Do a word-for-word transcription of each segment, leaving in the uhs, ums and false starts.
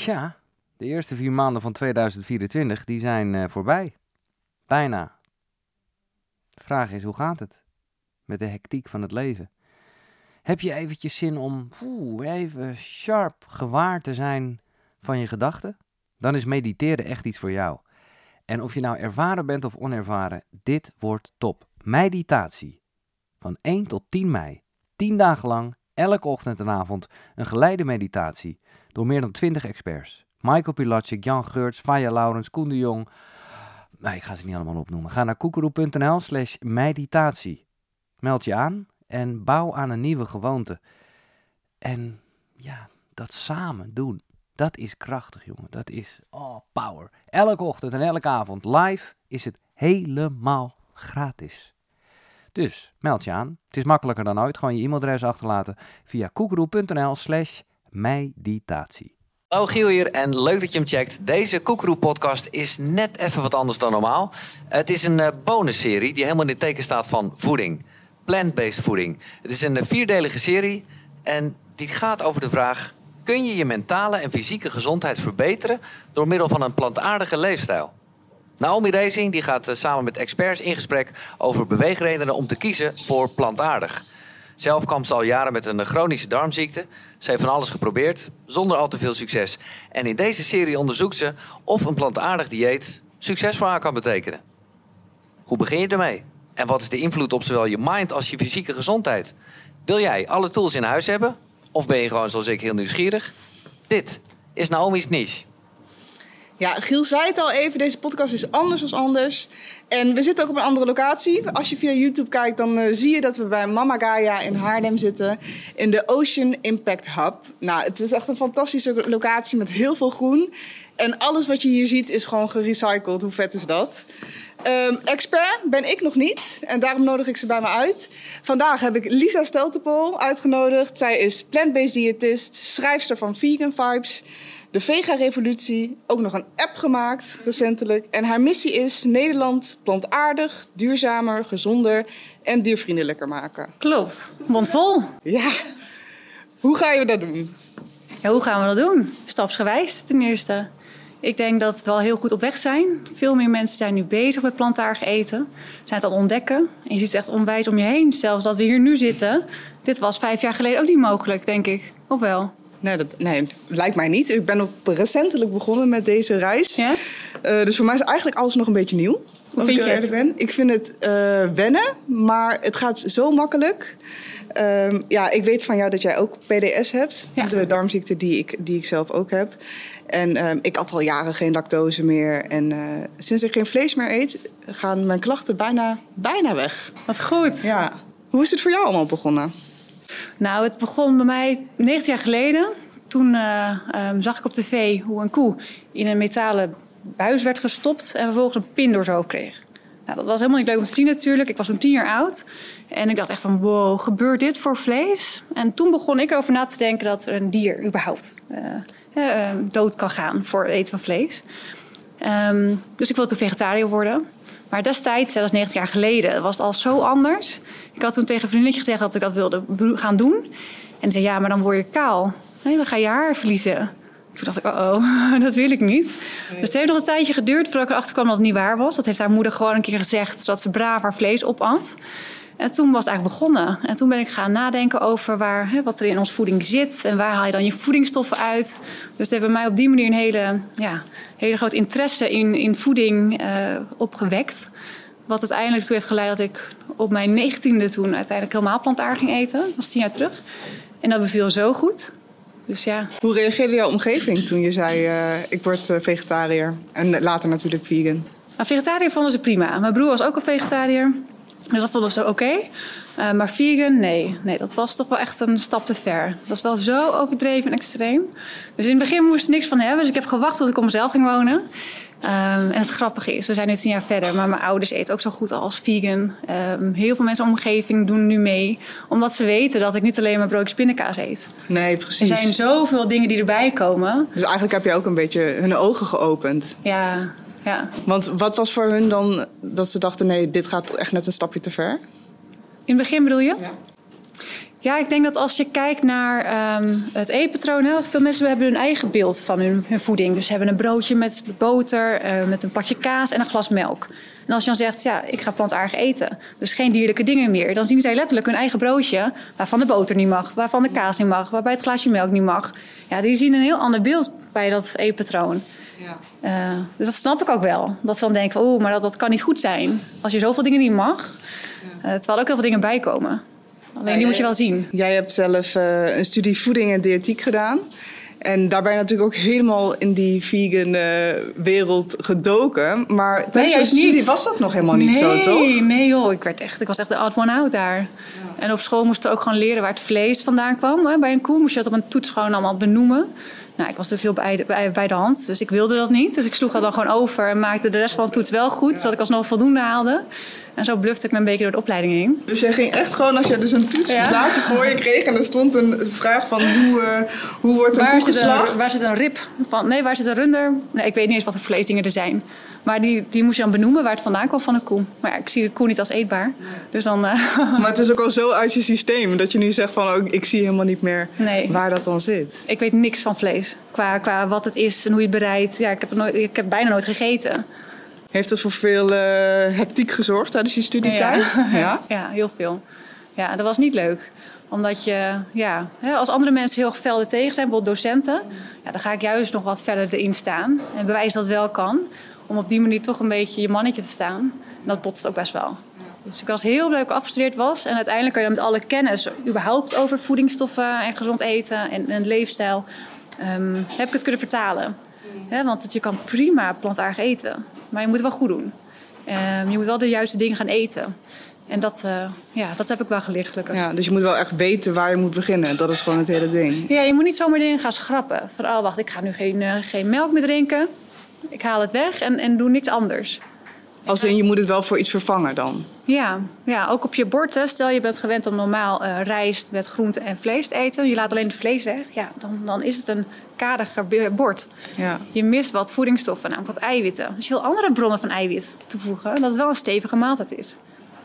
Tja, de eerste vier maanden van tweeduizend vierentwintig die zijn uh, voorbij. Bijna. De vraag is, hoe gaat het met de hectiek van het leven? Heb je eventjes zin om oeh, even sharp gewaar te zijn van je gedachten? Dan is mediteren echt iets voor jou. En of je nou ervaren bent of onervaren, dit wordt top. Meditatie. Van één tot tien mei. tien dagen lang, elke ochtend en avond, een geleide meditatie. Door meer dan twintig experts. Michael Pilatschik, Jan Geurts, Faya Laurens, Koen de Jong. Nee, ik ga ze niet allemaal opnoemen. Ga naar koekeroe.nl slash meditatie. Meld je aan en bouw aan een nieuwe gewoonte. En ja, dat samen doen. Dat is krachtig, jongen. Dat is, oh, power. Elke ochtend en elke avond live is het helemaal gratis. Dus, meld je aan. Het is makkelijker dan ooit. Gewoon je e-mailadres achterlaten via koekeroe.nl slash meditatie. Hallo, Giel hier en leuk dat je hem checkt. Deze Koekeroe-podcast is net even wat anders dan normaal. Het is een uh, bonusserie die helemaal in het teken staat van voeding. Plant-based voeding. Het is een uh, vierdelige serie en die gaat over de vraag: kun je je mentale en fysieke gezondheid verbeteren door middel van een plantaardige leefstijl? Naomi Racing die gaat uh, samen met experts in gesprek over beweegredenen om te kiezen voor plantaardig. Zelf kampt ze al jaren met een chronische darmziekte. Ze heeft van alles geprobeerd, zonder al te veel succes. En in deze serie onderzoekt ze of een plantaardig dieet succes voor haar kan betekenen. Hoe begin je ermee? En wat is de invloed op zowel je mind als je fysieke gezondheid? Wil jij alle tools in huis hebben? Of ben je gewoon zoals ik heel nieuwsgierig? Dit is Naomi's niche. Ja, Giel zei het al even, deze podcast is anders dan anders. En we zitten ook op een andere locatie. Als je via YouTube kijkt, dan uh, zie je dat we bij Mama Gaia in Haarlem zitten. In de Ocean Impact Hub. Nou, het is echt een fantastische locatie met heel veel groen. En alles wat je hier ziet is gewoon gerecycled. Hoe vet is dat? Um, expert ben ik nog niet. En daarom nodig ik ze bij me uit. Vandaag heb ik Lisa Steltepol uitgenodigd. Zij is plant-based diëtist, schrijfster van Vegan Vibes, de Vega-revolutie, ook nog een app gemaakt recentelijk. En haar missie is Nederland plantaardig, duurzamer, gezonder en diervriendelijker maken. Klopt, mondvol. Ja, hoe ga je dat doen? Ja, hoe gaan we dat doen? Stapsgewijs ten eerste. Ik denk dat we wel heel goed op weg zijn. Veel meer mensen zijn nu bezig met plantaardig eten. Zijn het aan het ontdekken. En je ziet het echt onwijs om je heen. Zelfs dat we hier nu zitten. Dit was vijf jaar geleden ook niet mogelijk, denk ik. Of wel? Nee, dat nee, lijkt mij niet. Ik ben ook recentelijk begonnen met deze reis. Ja? Uh, dus voor mij is eigenlijk alles nog een beetje nieuw. Hoe vind je het? Ben. Ik vind het uh, wennen, maar het gaat zo makkelijk. Uh, ja, ik weet van jou dat jij ook P D S hebt. Ja. De darmziekte die ik, die ik zelf ook heb. En uh, ik at al jaren geen lactose meer. En uh, sinds ik geen vlees meer eet, gaan mijn klachten bijna, bijna weg. Wat goed. Ja. Hoe is het voor jou allemaal begonnen? Nou, het begon bij mij negentien jaar geleden. Toen uh, um, zag ik op tv hoe een koe in een metalen buis werd gestopt en vervolgens een pin door zijn hoofd kreeg. Nou, dat was helemaal niet leuk om te zien natuurlijk. Ik was toen tien jaar oud. En ik dacht echt van, wow, gebeurt dit voor vlees? En toen begon ik erover na te denken dat een dier überhaupt uh, uh, dood kan gaan voor het eten van vlees. Um, dus ik wilde toen vegetariër worden. Maar destijds, dat is negentien jaar geleden, was het al zo anders. Ik had toen tegen een vriendinnetje gezegd dat ik dat wilde gaan doen. En die zei, ja, maar dan word je kaal. Nee, dan ga je haar verliezen. Toen dacht ik, oh, oh, dat wil ik niet. Nee. Dus het heeft nog een tijdje geduurd voordat ik erachter kwam dat het niet waar was. Dat heeft haar moeder gewoon een keer gezegd, zodat ze braaf haar vlees opat. En toen was het eigenlijk begonnen. En toen ben ik gaan nadenken over waar, hè, wat er in ons voeding zit. En waar haal je dan je voedingsstoffen uit. Dus het heeft bij mij op die manier een hele, ja, hele groot interesse in, in voeding uh, opgewekt. Wat uiteindelijk toe heeft geleid dat ik op mijn negentiende toen uiteindelijk helemaal plantaardig ging eten. Dat was tien jaar terug. En dat beviel zo goed. Dus ja. Hoe reageerde jouw omgeving toen je zei, uh, ik word uh, vegetariër en later natuurlijk vegan? Nou, vegetariër vonden ze prima. Mijn broer was ook een vegetariër. Dus dat vonden ze oké. Okay. Uh, maar vegan, nee. nee. Dat was toch wel echt een stap te ver. Dat was wel zo overdreven en extreem. Dus in het begin moest ik niks van hebben. Dus ik heb gewacht tot ik op mezelf ging wonen. Um, en het grappige is, we zijn nu tien jaar verder, maar mijn ouders eten ook zo goed als vegan. Um, heel veel mensen in de omgeving doen nu mee, omdat ze weten dat ik niet alleen maar broodjes pindakaas eet. Nee, precies. Er zijn zoveel dingen die erbij komen. Dus eigenlijk heb je ook een beetje hun ogen geopend. Ja, ja. Want wat was voor hun dan dat ze dachten, nee, dit gaat echt net een stapje te ver? In het begin bedoel je? Ja. Ja, ik denk dat als je kijkt naar um, het eetpatroon... Hè, veel mensen hebben hun eigen beeld van hun, hun voeding. Dus ze hebben een broodje met boter, uh, met een pakje kaas en een glas melk. En als je dan zegt, ja, ik ga plantaardig eten, dus geen dierlijke dingen meer... dan zien zij letterlijk hun eigen broodje, waarvan de boter niet mag... waarvan de kaas niet mag, waarbij het glaasje melk niet mag. Ja, die zien een heel ander beeld bij dat eetpatroon. Ja. Uh, dus dat snap ik ook wel. Dat ze dan denken, oh, maar dat, dat kan niet goed zijn. Als je zoveel dingen niet mag, uh, terwijl ook heel veel dingen bijkomen. Alleen ja, die moet je wel zien. Jij hebt zelf uh, een studie voeding en diëtiek gedaan. En daarbij natuurlijk ook helemaal in die vegan uh, wereld gedoken. Maar tijdens je studie niet. was dat nog helemaal niet nee, zo, toch? Nee, nee joh. Ik, werd echt, ik was echt de odd one out daar. Ja. En op school moesten we ook gewoon leren waar het vlees vandaan kwam. Hè. Bij een koe moest je dat op een toets gewoon allemaal benoemen. Nou, ik was natuurlijk heel bij de, bij, bij de hand, dus ik wilde dat niet. Dus ik sloeg dat dan gewoon over en maakte de rest van de toets wel goed... Ja. Zodat ik alsnog voldoende haalde. En zo blufte ik me een beetje door de opleiding heen. Dus jij ging echt gewoon, als je dus een toetsblaadje ja. voor je kreeg... en er stond een vraag van hoe, uh, hoe wordt een koe geslacht? Waar zit een rib van? Nee, waar zit een runder? Nee, ik weet niet eens wat voor vleesdingen er zijn. Maar die, die moest je dan benoemen waar het vandaan kwam van een koe. Maar ja, ik zie de koe niet als eetbaar. Dus dan, uh... Maar het is ook al zo uit je systeem... dat je nu zegt van, oh, ik zie helemaal niet meer nee. waar dat dan zit. Ik weet niks van vlees. Qua, qua wat het is en hoe je het bereidt. Ja, ik heb het nooit, ik heb bijna nooit gegeten. Heeft dat voor veel uh, hectiek gezorgd tijdens je studietijd? Ja. Ja? ja, heel veel. Ja, dat was niet leuk. Omdat je, ja, als andere mensen heel velden tegen zijn, bijvoorbeeld docenten... Ja, dan ga ik juist nog wat verder erin staan. En bewijs dat wel kan. Om op die manier toch een beetje je mannetje te staan. En dat botst ook best wel. Dus ik was heel leuk afgestudeerd was. En uiteindelijk kan je dan met alle kennis überhaupt over voedingsstoffen en gezond eten en, en leefstijl... Um, heb ik het kunnen vertalen. He, want je kan prima plantaardig eten. Maar je moet het wel goed doen. Um, je moet wel de juiste dingen gaan eten. En dat, uh, ja, dat heb ik wel geleerd gelukkig. Ja, dus je moet wel echt weten waar je moet beginnen. Dat is gewoon het hele ding. Ja, je moet niet zomaar dingen gaan schrappen. Van, oh wacht, ik ga nu geen, uh, geen melk meer drinken. Ik haal het weg en, en doe niks anders. Als in, je moet het wel voor iets vervangen dan? Ja, ja, ook op je bord. Hè. Stel je bent gewend om normaal uh, rijst met groente en vlees te eten. Je laat alleen het vlees weg. Ja, dan, dan is het een kadiger bord. Ja. Je mist wat voedingsstoffen, namelijk wat eiwitten. Dus je wil andere bronnen van eiwit toevoegen. Dat het wel een stevige maaltijd is.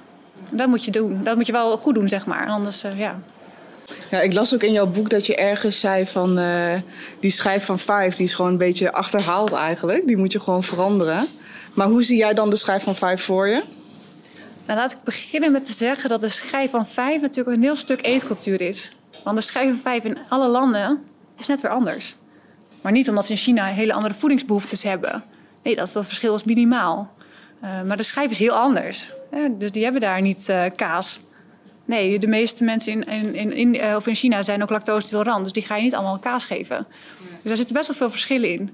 Dat moet je doen. Dat moet je wel goed doen, zeg maar. Anders, uh, ja... Ja, ik las ook in jouw boek dat je ergens zei van... Uh, die schijf van vijf, die is gewoon een beetje achterhaald eigenlijk. Die moet je gewoon veranderen. Maar hoe zie jij dan de schijf van vijf voor je? Nou, laat ik beginnen met te zeggen dat de schijf van vijf natuurlijk een heel stuk eetcultuur is. Want de schijf van vijf in alle landen is net weer anders. Maar niet omdat ze in China hele andere voedingsbehoeftes hebben. Nee, dat, dat verschil is minimaal. Uh, maar de schijf is heel anders. Ja, dus die hebben daar niet uh, kaas. Nee, de meeste mensen in, in, in, in, uh, of in China zijn ook lactose-intolerant. Dus die ga je niet allemaal kaas geven. Dus daar zitten best wel veel verschillen in.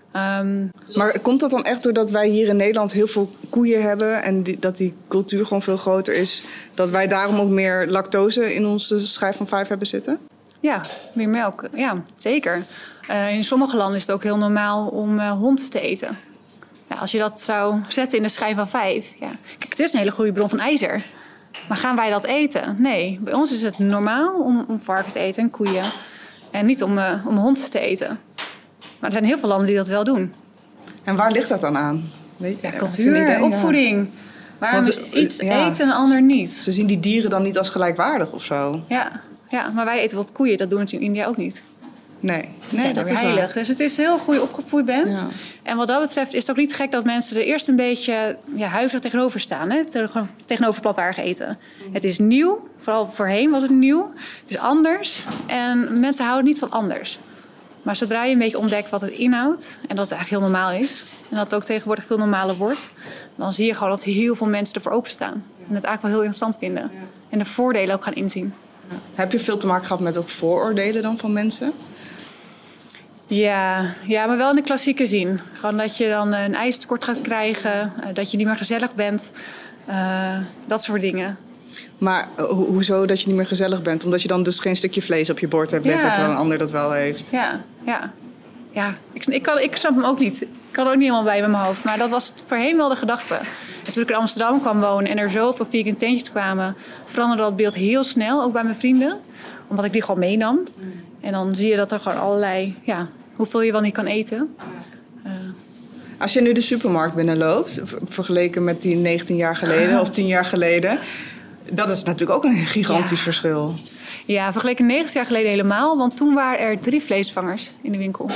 Um, maar komt dat dan echt doordat wij hier in Nederland heel veel koeien hebben... en die, dat die cultuur gewoon veel groter is... dat wij daarom ook meer lactose in onze schijf van vijf hebben zitten? Ja, meer melk. Ja, zeker. Uh, in sommige landen is het ook heel normaal om uh, hond te eten. Ja, als je dat zou zetten in de schijf van vijf... Ja. Kijk, het is een hele goede bron van ijzer. Maar gaan wij dat eten? Nee, bij ons is het normaal om, om varkens te eten en koeien. En niet om, uh, om hond te eten. Maar er zijn heel veel landen die dat wel doen. En waar ligt dat dan aan? Weet je, ja, cultuur, opvoeding. Waarom is iets ja, eten en een ander niet? Ze zien die dieren dan niet als gelijkwaardig of zo. Ja, ja, maar wij eten wat koeien. Dat doen ze in India ook niet. Nee, nee zijn dat is heilig. Waar. Dus het is heel goed opgevoed bent. Ja. En wat dat betreft is het ook niet gek dat mensen er eerst een beetje ja, huiverig tegenover staan. Hè? Tegenover plantaardig eten. Mm. Het is nieuw. Vooral voorheen was het nieuw. Het is anders. En mensen houden niet van anders. Maar zodra je een beetje ontdekt wat het inhoudt... en dat het eigenlijk heel normaal is... en dat het ook tegenwoordig veel normaler wordt... dan zie je gewoon dat heel veel mensen ervoor openstaan. En het eigenlijk wel heel interessant vinden. Ja. En de voordelen ook gaan inzien. Ja. Heb je veel te maken gehad met ook vooroordelen dan van mensen? Ja, ja, maar wel in de klassieke zin. Gewoon dat je dan een ijstekort gaat krijgen... dat je niet meer gezellig bent. Uh, dat soort dingen. Maar ho- hoezo dat je niet meer gezellig bent? Omdat je dan dus geen stukje vlees op je bord hebt liggen... Ja. Terwijl een ander dat wel heeft. Ja, ja. ja. Ik, ik, kan, ik snap hem ook niet. Ik kan er ook niet helemaal bij met mijn hoofd. Maar dat was voorheen wel de gedachte. En toen ik in Amsterdam kwam wonen... en er zoveel vegan tentjes kwamen... veranderde dat beeld heel snel, ook bij mijn vrienden. Omdat ik die gewoon meenam. Mm. En dan zie je dat er gewoon allerlei... ja, hoeveel je wel niet kan eten. Uh. Als je nu de supermarkt binnenloopt... vergeleken met die negentien jaar geleden of tien jaar geleden... Dat is natuurlijk ook een gigantisch Ja. verschil. Ja, vergeleken negentig jaar geleden helemaal. Want toen waren er drie vleesvangers in de winkel.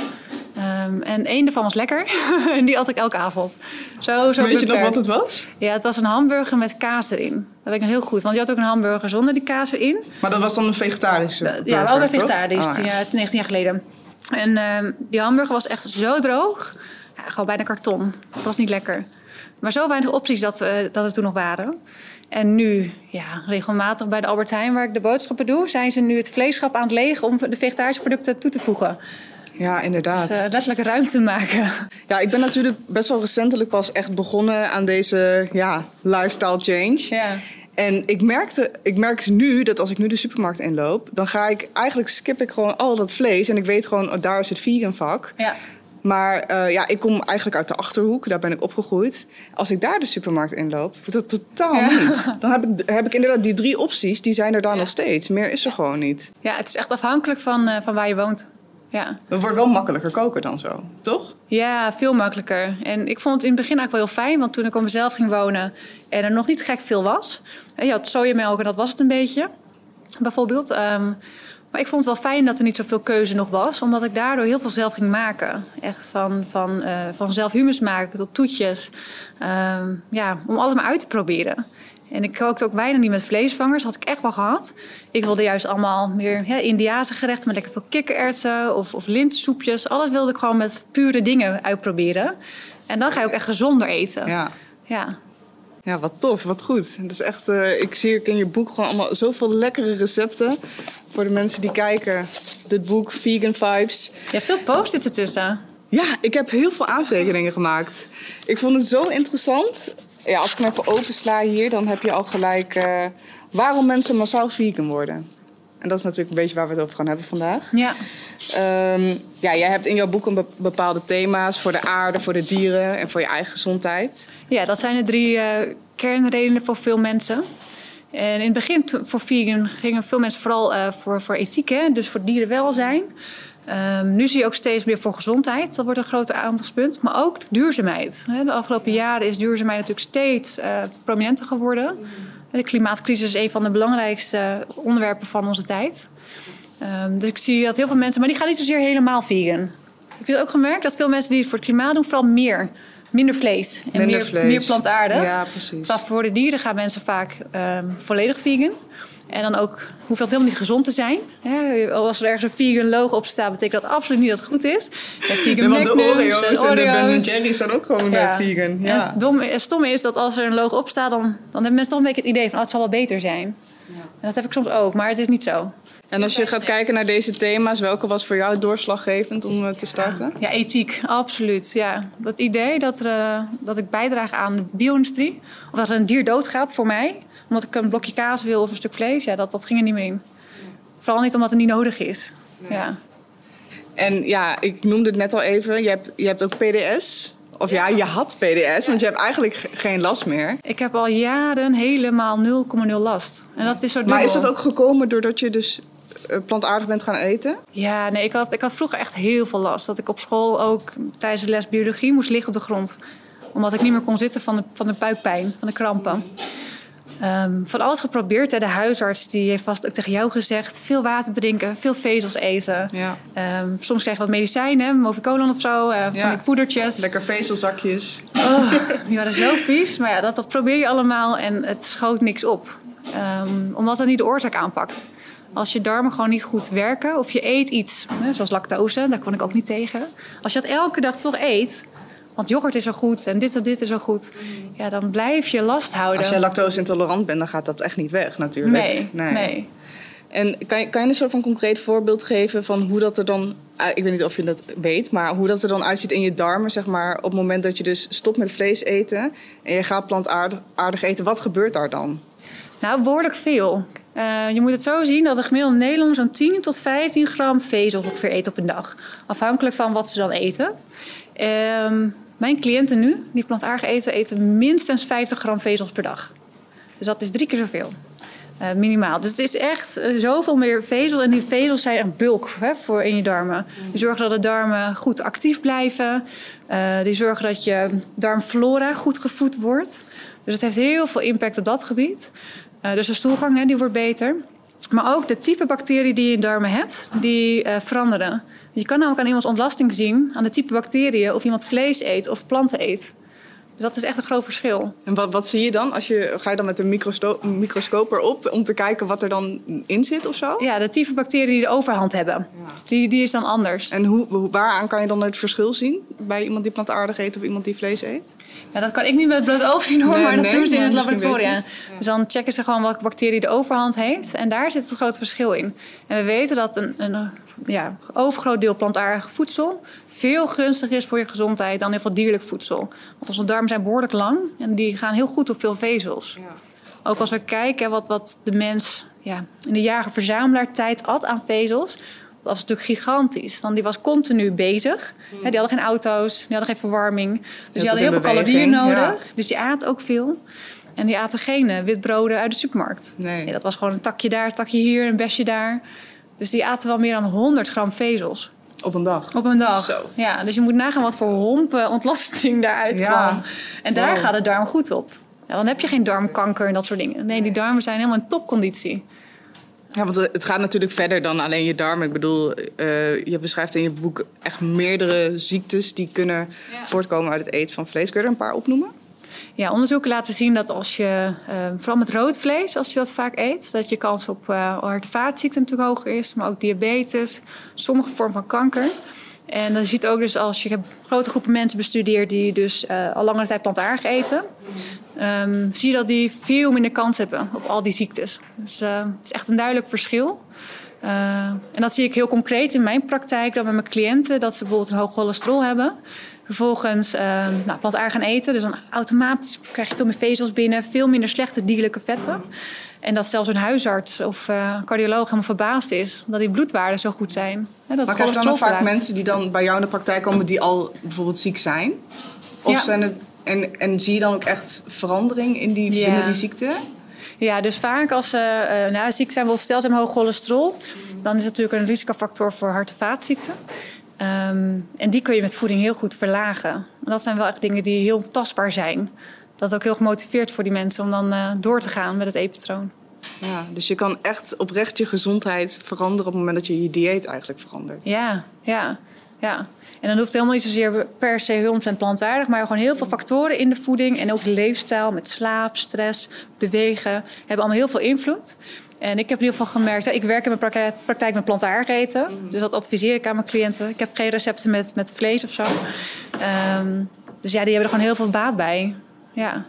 Um, en één daarvan was lekker. En die at ik elke avond. Zo, zo Weet je nog beperkt. wat het was? Ja, het was een hamburger met kaas erin. Dat weet ik nog heel goed. Want je had ook een hamburger zonder die kaas erin. Maar dat was dan een vegetarische Ja, burger, wel bij toch? vegetarisch. Oh, ja. Ja, negentien jaar geleden. En um, die hamburger was echt zo droog. Ja, gewoon bijna karton. Het was niet lekker. Maar zo weinig opties dat, uh, dat er toen nog waren. En nu, ja, regelmatig bij de Albert Heijn, waar ik de boodschappen doe, zijn ze nu het vleesschap aan het legen om de vegetarische producten toe te voegen. Ja, inderdaad. Dus uh, letterlijk ruimte maken. Ja, ik ben natuurlijk best wel recentelijk pas echt begonnen aan deze ja, lifestyle change. Ja. En ik merkte, ik merk nu dat als ik nu de supermarkt inloop, dan ga ik eigenlijk skip ik gewoon al dat vlees. En ik weet gewoon, oh, daar is het vegan vak. Ja. Maar uh, ja, ik kom eigenlijk uit de Achterhoek, daar ben ik opgegroeid. Als ik daar de supermarkt inloop, dat totaal Ja. niet. Dan heb ik, heb ik inderdaad die drie opties, die zijn er daar Ja. nog steeds. Meer is er gewoon niet. Ja, het is echt afhankelijk van, uh, van waar je woont. Ja. Het wordt wel makkelijker koken dan zo, toch? Ja, veel makkelijker. En ik vond het in het begin eigenlijk wel heel fijn, want toen ik op mezelf ging wonen en er nog niet gek veel was. Je had sojamelk en dat was het een beetje, bijvoorbeeld. Um, maar ik vond het wel fijn dat er niet zoveel keuze nog was, omdat ik daardoor heel veel zelf ging maken. Echt van, van, uh, van zelf hummus maken tot toetjes. Um, ja, om alles maar uit te proberen. En ik kookte ook bijna niet met vleesvangers. Dat had ik echt wel gehad. Ik wilde juist allemaal meer ja, Indiase gerechten met lekker veel kikkererwten of, of lintsoepjes. Alles wilde ik gewoon met pure dingen uitproberen. En dan ga je ook echt gezonder eten. Ja. Ja. Ja, wat tof, wat goed. Dat is echt, uh, ik zie ook in je boek gewoon allemaal zoveel lekkere recepten. Voor de mensen die kijken. Dit boek, Vegan Vibes. Ja, veel post-its ertussen. Ja, ik heb heel veel aantekeningen gemaakt. Ik vond het zo interessant. Ja, als ik hem even opensla hier, dan heb je al gelijk uh, waarom mensen massaal vegan worden. En dat is natuurlijk een beetje waar we het over gaan hebben vandaag. Ja. Um, ja, jij hebt in jouw boek een bepaalde thema's voor de aarde, voor de dieren en voor je eigen gezondheid. Ja, dat zijn de drie uh, kernredenen voor veel mensen. En in het begin voor vegan gingen veel mensen vooral uh, voor, voor ethiek, hè? Dus voor dierenwelzijn. Um, nu zie je ook steeds meer voor gezondheid. Dat wordt een groter aandachtspunt. Maar ook duurzaamheid. De afgelopen jaren is duurzaamheid natuurlijk steeds uh, prominenter geworden. De klimaatcrisis is een van de belangrijkste onderwerpen van onze tijd. Um, dus ik zie dat heel veel mensen... Maar die gaan niet zozeer helemaal vegan. Ik heb ook gemerkt dat veel mensen die het voor het klimaat doen... vooral meer, minder vlees en minder meer, vlees. meer plantaardig. Ja, precies. Terwijl voor de dieren gaan mensen vaak um, volledig vegan. En dan ook hoeft dat helemaal niet gezond te zijn. Ja, als er ergens een vegan logo op staat, betekent dat absoluut niet dat het goed is. Ja, vegan ja, want de Magnums Oreo's en, en de Ben en Oreo's. Jerry's zijn ook gewoon Ja. vegan. En Ja. het, dom, het stomme is dat als er een logo op staat, dan, dan hebben mensen toch een beetje het idee van oh, het zal wel beter zijn. Ja. En dat heb ik soms ook, maar het is niet zo. En als je gaat kijken naar deze thema's, welke was voor jou doorslaggevend om uh, te starten? Ja, ethiek, absoluut. Ja. Dat idee dat, er, uh, dat ik bijdraag aan de bio-industrie, of dat er een dier doodgaat voor mij, omdat ik een blokje kaas wil of een stuk vlees, ja, dat, dat ging er niet meer in. Vooral niet omdat het niet nodig is. Nee. Ja. En ja, ik noemde het net al even, je hebt, je hebt ook P D S. Of ja, ja je had P D S, want je hebt eigenlijk g- geen last meer. Ik heb al jaren helemaal nul komma nul last. En dat is zo dubbel. Maar is dat ook gekomen doordat je dus uh, plantaardig bent gaan eten? Ja, nee, ik had, ik had vroeger echt heel veel last. Dat ik op school ook tijdens de les biologie moest liggen op de grond. Omdat ik niet meer kon zitten van de, van de buikpijn, van de krampen. Um, van alles geprobeerd. Hè. De huisarts die heeft vast ook tegen jou gezegd... veel water drinken, veel vezels eten. Ja. Um, soms krijg je wat medicijnen, Movicolon of zo. Uh, van Ja. die poedertjes. Lekker vezelzakjes. Oh, die waren zo vies. Maar ja, dat, dat probeer je allemaal en het schoot niks op. Um, omdat het niet de oorzaak aanpakt. Als je darmen gewoon niet goed werken... of je eet iets, hè, zoals lactose, daar kon ik ook niet tegen. Als je dat elke dag toch eet... want yoghurt is zo goed en dit en dit is zo goed... ja, dan blijf je last houden. Als jij lactose intolerant bent, dan gaat dat echt niet weg natuurlijk. Nee, nee. nee. En kan je, kan je een soort van concreet voorbeeld geven van hoe dat er dan... ik weet niet of je dat weet, maar hoe dat er dan uitziet in je darmen, zeg maar... op het moment dat je dus stopt met vlees eten... en je gaat plantaardig eten, wat gebeurt daar dan? Nou, behoorlijk veel. Uh, je moet het zo zien dat de gemiddelde Nederlander zo'n tien tot vijftien gram vezel ongeveer eet op een dag. Afhankelijk van wat ze dan eten. Um, mijn cliënten nu, die plantaardig eten, eten minstens vijftig gram vezels per dag. Dus dat is drie keer zoveel. Uh, minimaal. Dus het is echt uh, zoveel meer vezels. En die vezels zijn een bulk hè, voor in je darmen. Die zorgen dat de darmen goed actief blijven. Uh, die zorgen dat je darmflora goed gevoed wordt. Dus het heeft heel veel impact op dat gebied. Uh, dus de stoelgang hè, die wordt beter. Maar ook de type bacteriën die je in darmen hebt, die uh, veranderen. Je kan namelijk aan iemands ontlasting zien, aan de type bacteriën, of iemand vlees eet of planten eet. Dus dat is echt een groot verschil. En wat, wat zie je dan? Als je, ga je dan met een microsco- microscoop erop om te kijken wat er dan in zit of zo? Ja, de type bacteriën die de overhand hebben, ja. die, die is dan anders. En hoe, hoe, waaraan kan je dan het verschil zien bij iemand die plantaardig eet of iemand die vlees eet? Ja, dat kan ik niet met het bloot oog zien hoor, nee, maar dat nee, doen ze in het laboratorium. Ja. Dus dan checken ze gewoon welke bacterie de overhand heeft. En daar zit het grote verschil in. En we weten dat een, een ja, overgroot deel plantaardig voedsel veel gunstiger is voor je gezondheid dan heel veel dierlijk voedsel. Want onze darmen zijn behoorlijk lang en die gaan heel goed op veel vezels. Ja. Ook als we kijken wat, wat de mens ja, in de jager-verzamelaar tijd at aan vezels, dat was natuurlijk gigantisch. Want die was continu bezig. Hmm. Die hadden geen auto's, die hadden geen verwarming. Dus ja, die hadden heel veel calorieën nodig. Ja. Dus die aten ook veel. En die aten geen uh, witbroden uit de supermarkt. Nee. Nee, dat was gewoon een takje daar, een takje hier, een besje daar. Dus die aten wel meer dan honderd gram vezels. Op een dag? Op een dag, Zo. Ja. Dus je moet nagaan wat voor hompen ontlasting daaruit ja. kwam. En daar wow. gaat de darm goed op. Ja, dan heb je geen darmkanker en dat soort dingen. Nee, die darmen zijn helemaal in topconditie. Ja, want het gaat natuurlijk verder dan alleen je darmen. Ik bedoel, uh, je beschrijft in je boek echt meerdere ziektes die kunnen ja. voortkomen uit het eten van vlees. Kun je er een paar opnoemen? Ja, onderzoeken laten zien dat als je, uh, vooral met rood vlees, als je dat vaak eet, dat je kans op uh, hart- en vaatziekten natuurlijk hoger is, maar ook diabetes, sommige vormen van kanker. En dan ziet ook dus als je hebt grote groepen mensen bestudeerd die dus uh, al langere tijd plantaardig eten, um, zie je dat die veel minder kans hebben op al die ziektes. Dus uh, het is echt een duidelijk verschil. Uh, en dat zie ik heel concreet in mijn praktijk dan met mijn cliënten, dat ze bijvoorbeeld een hoog cholesterol hebben. Vervolgens uh, nou, plantaardig gaan eten. Dus dan automatisch krijg je veel meer vezels binnen. Veel minder slechte dierlijke vetten. En dat zelfs een huisarts of uh, cardioloog helemaal verbaasd is dat die bloedwaarden zo goed zijn. Hè, dat maar krijg je dan ook vaak mensen die dan bij jou in de praktijk komen die al bijvoorbeeld ziek zijn? Of ja. zijn het, en, en zie je dan ook echt verandering in die, ja. binnen die ziekte? Ja, dus vaak als ze uh, nou, ziek zijn, bijvoorbeeld stel ze hebben hoog cholesterol, dan is het natuurlijk een risicofactor voor hart- en vaatziekten. Um, en die kun je met voeding heel goed verlagen. En dat zijn wel echt dingen die heel tastbaar zijn. Dat is ook heel gemotiveerd voor die mensen om dan uh, door te gaan met het eetpatroon. Ja, dus je kan echt oprecht je gezondheid veranderen op het moment dat je je dieet eigenlijk verandert. Ja, ja, ja. En dan hoeft het helemaal niet zozeer per se honderd procent plantaardig, maar gewoon heel veel factoren in de voeding en ook de leefstijl met slaap, stress, bewegen hebben allemaal heel veel invloed. En ik heb in ieder geval gemerkt, ik werk in mijn praktijk met plantaardig eten. Mm-hmm. Dus dat adviseer ik aan mijn cliënten. Ik heb geen recepten met, met vlees of zo. Um, dus ja, die hebben er gewoon heel veel baat bij. Ja,